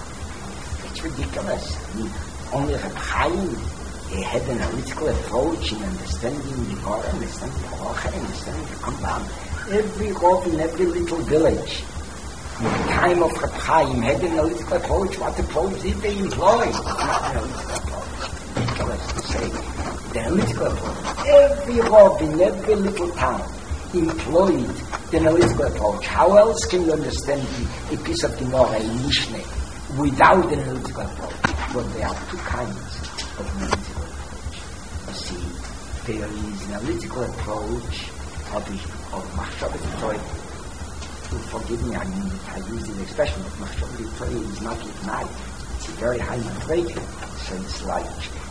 It's ridiculous. I mean, only Reb Chaim he had an analytical approach in understanding the Torah, understanding the Halacha, understanding the compound. Every road in every little village, in the time of Reb Chaim, had an analytical approach. What approach did they employ? It's not an analytical approach. Ridiculous to say. The analytical approach. Every road in every little town employed the analytical approach. How else can you understand the, a piece of Gemara, a Mishnah, without an analytical approach? Well, there are two kinds of analytical approach. You see, there is an analytical approach of, of machshavet haTorah. Forgive me, I mean, I use the expression, but machshavet haTorah is not like night. It's a very high rating. So it's like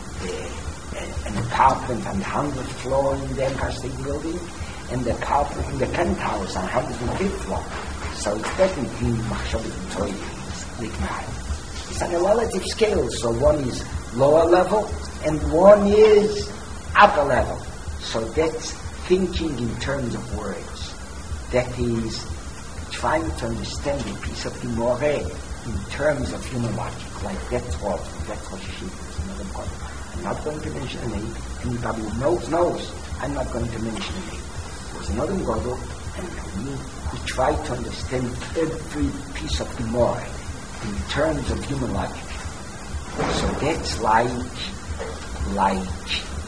uh, an apartment on the hundredth floor in the Empire State Building, and the apartment in the penthouse on one hundred fifth floor. So it doesn't mean machshavet haTorah is like night. It's on a relative scale, so one is lower level, and one is upper level. So that's thinking in terms of words. That is trying to understand a piece of Gemara in terms of human logic. Like that's what, that's what she is. Another God. I'm not going to mention a name. Anybody who knows, knows. I'm not going to mention a name. There was another Gadol, and we, we tried to understand every piece of Gemara in terms of human logic. So that's like, like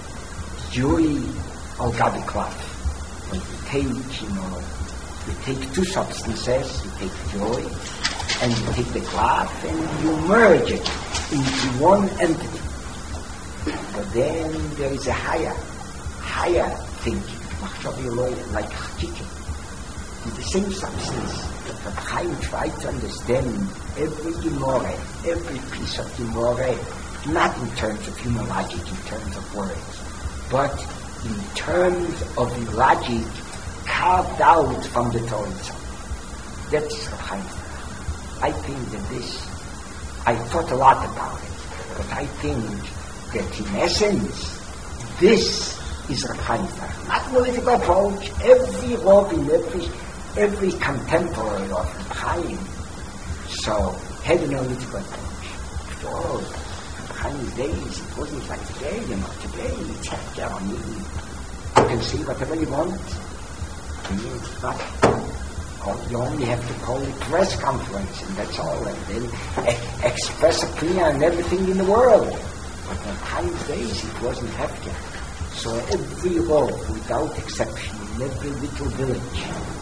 joy al gabi klaf. When you take, you know, you take two substances, you take joy, and you take the klaf, and you merge it into one entity. But then there is a higher, higher thinking. machshaviyoloi, like Chachika, with the same substance. But Chaim tried to understand every Gemara, every piece of Gemara, not in terms of human logic, in terms of words, but in terms of logic carved out from the Torah itself. That's Rav Chaim. I think that this, I thought a lot about it, but I think that in essence, this is Rav Chaim. Not political approach. Every Rabbi, every every contemporary of Rav Chaim, so had an analytical approach. After all, Rav Chaim's days, it wasn't like today, you know. Today, it's like, I mean, you can say whatever you want. I mean, it's not, you only have to call it press conference, and that's all, and then e- express opinion on everything in the world. But in Chaim's days, it wasn't happening. So every road, without exception, in every little village,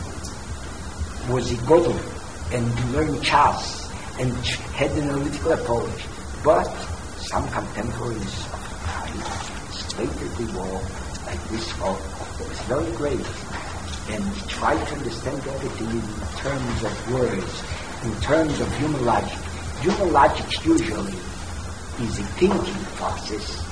was a godel, and learned chas, and had an analytical approach. But some contemporaries of Chaim stated the war like this war. It was very great. And tried to understand everything in terms of words, in terms of human logic. Human logic usually is a thinking process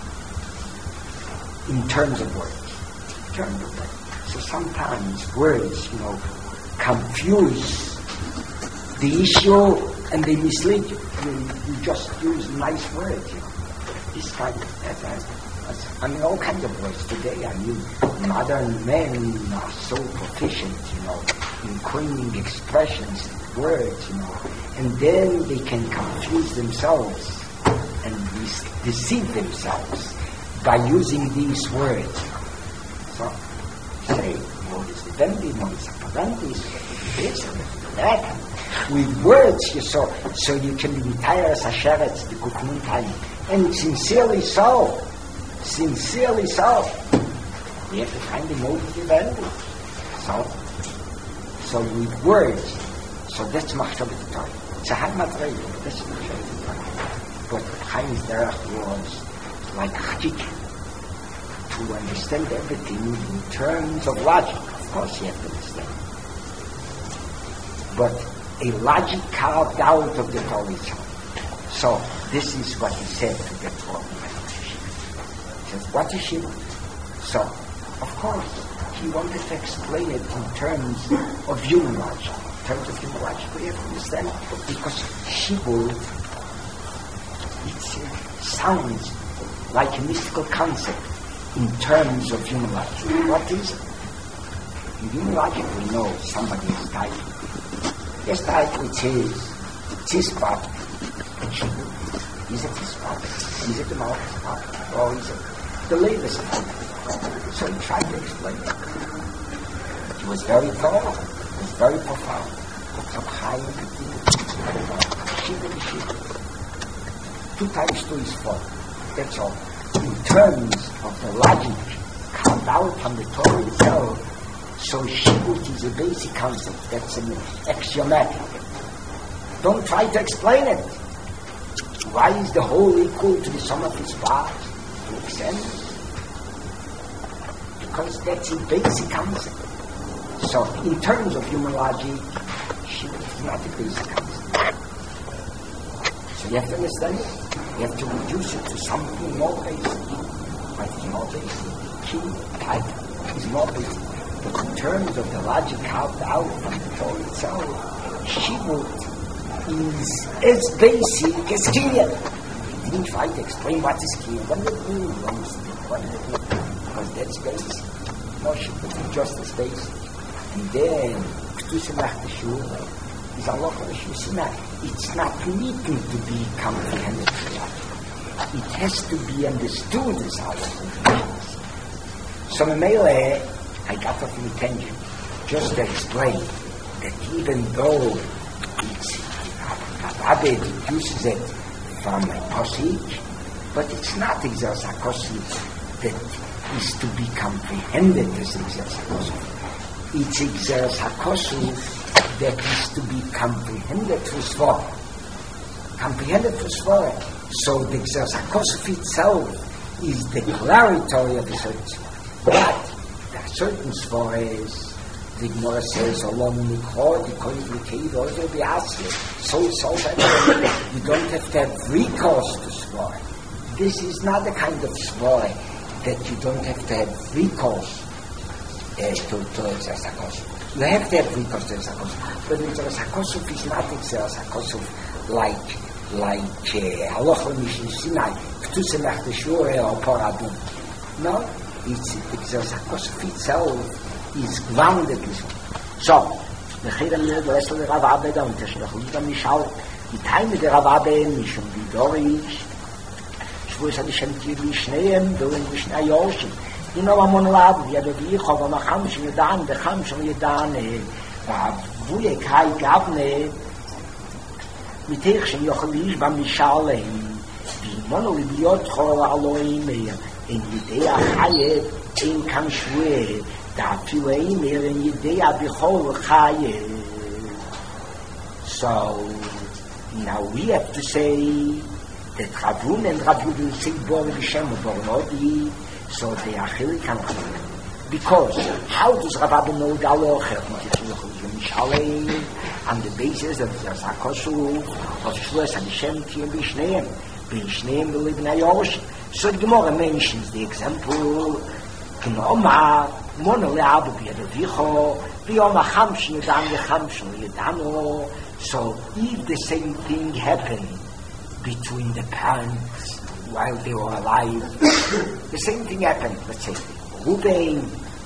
in terms of words. In terms of words. So sometimes words, you know, confuse the issue and they mislead you. You, you just use nice words, you know. This kind of, that, that, I mean, all kinds of words today. I mean, modern men are so proficient, you know, in coining expressions, words, you know, and then they can confuse themselves and de- deceive themselves by using these words. So, say, what is the bendy, what is the parantis, this, that. With words, you so, so you can be entire as a sheretz, the kukmun time, and sincerely so. Sincerely so. We have to find the motive event. So, so with words, so that's machshavah Torah. It's a hard material, but that's machshavah Torah. But Chaim's derech was like Chachik, to understand everything in terms of logic. Of course you have to understand. But a logic carved out of the Torah itself. So, this is what he said to get for me. What is Shiva? So, of course, he wanted to explain it in terms of human logic. In terms of human logic, we have to understand it. Because Shiva, it sounds like a mystical concept in terms of human logic. What is it? In human logic, we know somebody is dying. Yes, died with his, it's his spot. And Shiva, is it his spot? Is it the mouth spot? Or is it the latest one? So he tried to explain it. It was very thorough. It was very profound. Books of Chaim, Shiva and Shiva. Two times two is four. That's all. In terms of the logic carved out from the Torah itself, so Shiva is a basic concept. That's an axiomatic. Don't try to explain it. Why is the whole equal to the sum of its parts? To extend? Because that's a basic concept. So, in terms of human logic, Shiva is not a basic concept. So you have to understand it. You have to reduce it to something more basic. But it's more basic. Shiva type is more basic. But in terms of the logic carved out from the Torah itself, Shiva is as basic as Kiyah. He didn't try to explain what is Kiyah. What does it mean? What is it? What does it mean? Because that's basic. No, Shiva is just as basic. And then, K'tusimach T'shur is Allah K'tusimach. It's not needing to be comprehended. It has to be understood as Allah. So, Memele, I got off in a tangent just to explain that even though it's Abed uses it from a posik, but it's not Exers HaKosik that is to be comprehended as Exers HaKosik. It's Exers HaKosik that is to be comprehended through Svara. Comprehended through Svara. So the Exers HaKosik itself is declaratory of the Svara. But the certain svores, the Gemara says, along Mikor, the Kohen also be asked, so, so, you don't have to have recourse to svore. This is not the kind of svore that you don't have to have recourse uh, to, to Exeras HaKosov. You have to have recourse to Exeras HaKosov, but Exeras HaKosov is not Exeras HaKosov like, like Halacha Mishnah Sinai, K'tusem Ech Teshureh or Paradum. No, it's Exeras HaKosov itself is grounded. So, the Chedem Nir, the rest of the Rav Abed, and the Shnechus Dam Mishal, the time of the Rav Abed, Mishum Bidorish, Shvuas HaDishem Tirli Shneim, doing Mishnah Yoshim. You know, Amon Lab, Yadu Vichov, Am HaChamshim Yedan, the Chamshim Yedan, Vuyek Hai Gavne, Mitech Shem Yochel Yishba Mishal, Vimono Libiot Chor Aloim, in Yidea Chayet, in Kamshwe, Da'afileim, in Yidea Bichol Chayet. So, now we have to say that Ravun and Rav Yudin say Bor B'Shem Bornodi, so they are Chilik. Because how does Rav Abba know the Alocher? On the basis of Exeras HaKosov, of Shvuas HaDishem Tiyem B'Shneim, B'Shneim B'Libnei Yosh. So the Gemara mentions the example, K'nomar, Mono Le'abu B'Yadavicho, V'yom HaChamshin Yedan V'Chamshin Yedano. So if the same thing happened between the parents while they were alive, the same thing happened. Let's say Ruvain,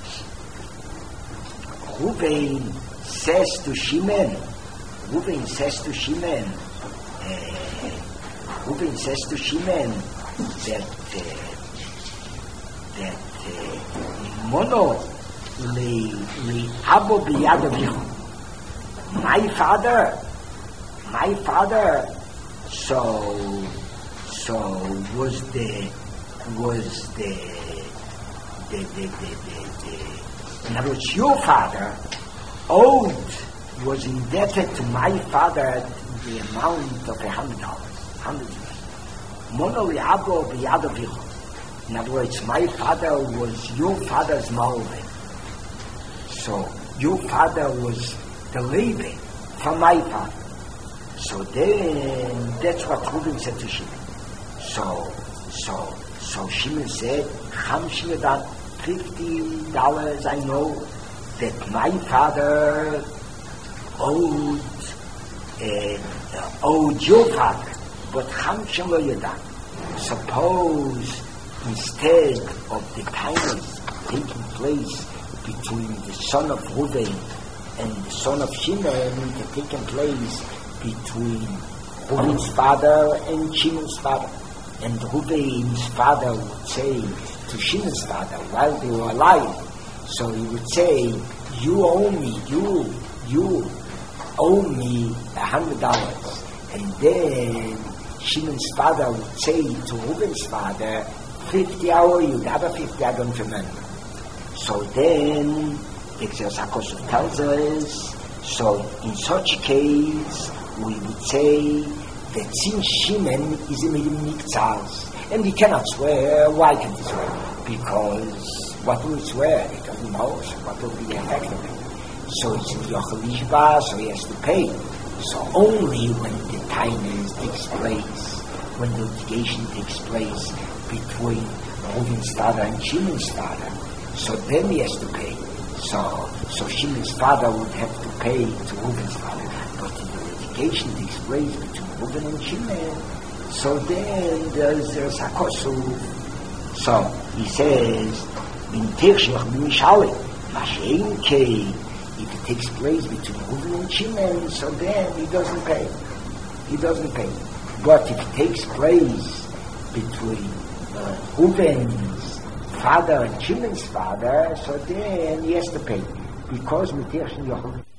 Ruvain says to Shimon, Ruvain says to Shimon, uh, Ruvain says to Shimon that uh, that uh, Mono le le Abo B'Yadavicho. My father, my father, so, so was the, was the, the, the, the, the, the in other words, your father owed, was indebted to my father the amount of a hundred dollars, hundred dollars. Mono li'abo b'yadavicho. In other words, my father was your father's malveh. So, your father was the labor from my father. So then, that's what Reuben said to Shimon. So, so, so Shimon said, Chamshin Yedan, fifty dollars I know that my father owed, uh, owed your father, but Chamshin Lo Yedan. Suppose, instead of the payments taking place between the son of Reuben and the son of Shimon, had taken place between Reuben's father and Shimon's father. And Reuben's father would say to Shimon's father while they were alive, so he would say, you owe me, you, you owe me a hundred dollars. And then Shimon's father would say to Reuben's father, fifty I owe you, the other fifty I don't remember. So then Exeras HaKosov tells us, so in such a case, we would say that since Shimon is a Midim Niktzaz, and he cannot swear, why can't he swear? Because what will he swear? He doesn't know, so what will be the effect of it? So it's in Yochel Yishba, so he has to pay. So only when the time takes place, when the litigation takes place between Reuben's father and Shimon's father, so then he has to pay. So, so Shimon's father would have to pay to Reuben's father. But if the litigation takes place between Reuben and Shimon, so then there's, there's HaKosov. So, he says, if it takes place between Reuben and Shimon, so then he doesn't pay. He doesn't pay. But if it takes place between uh, Reuben's father and Shimon's father, so then he has to pay. Because Mitech Yochel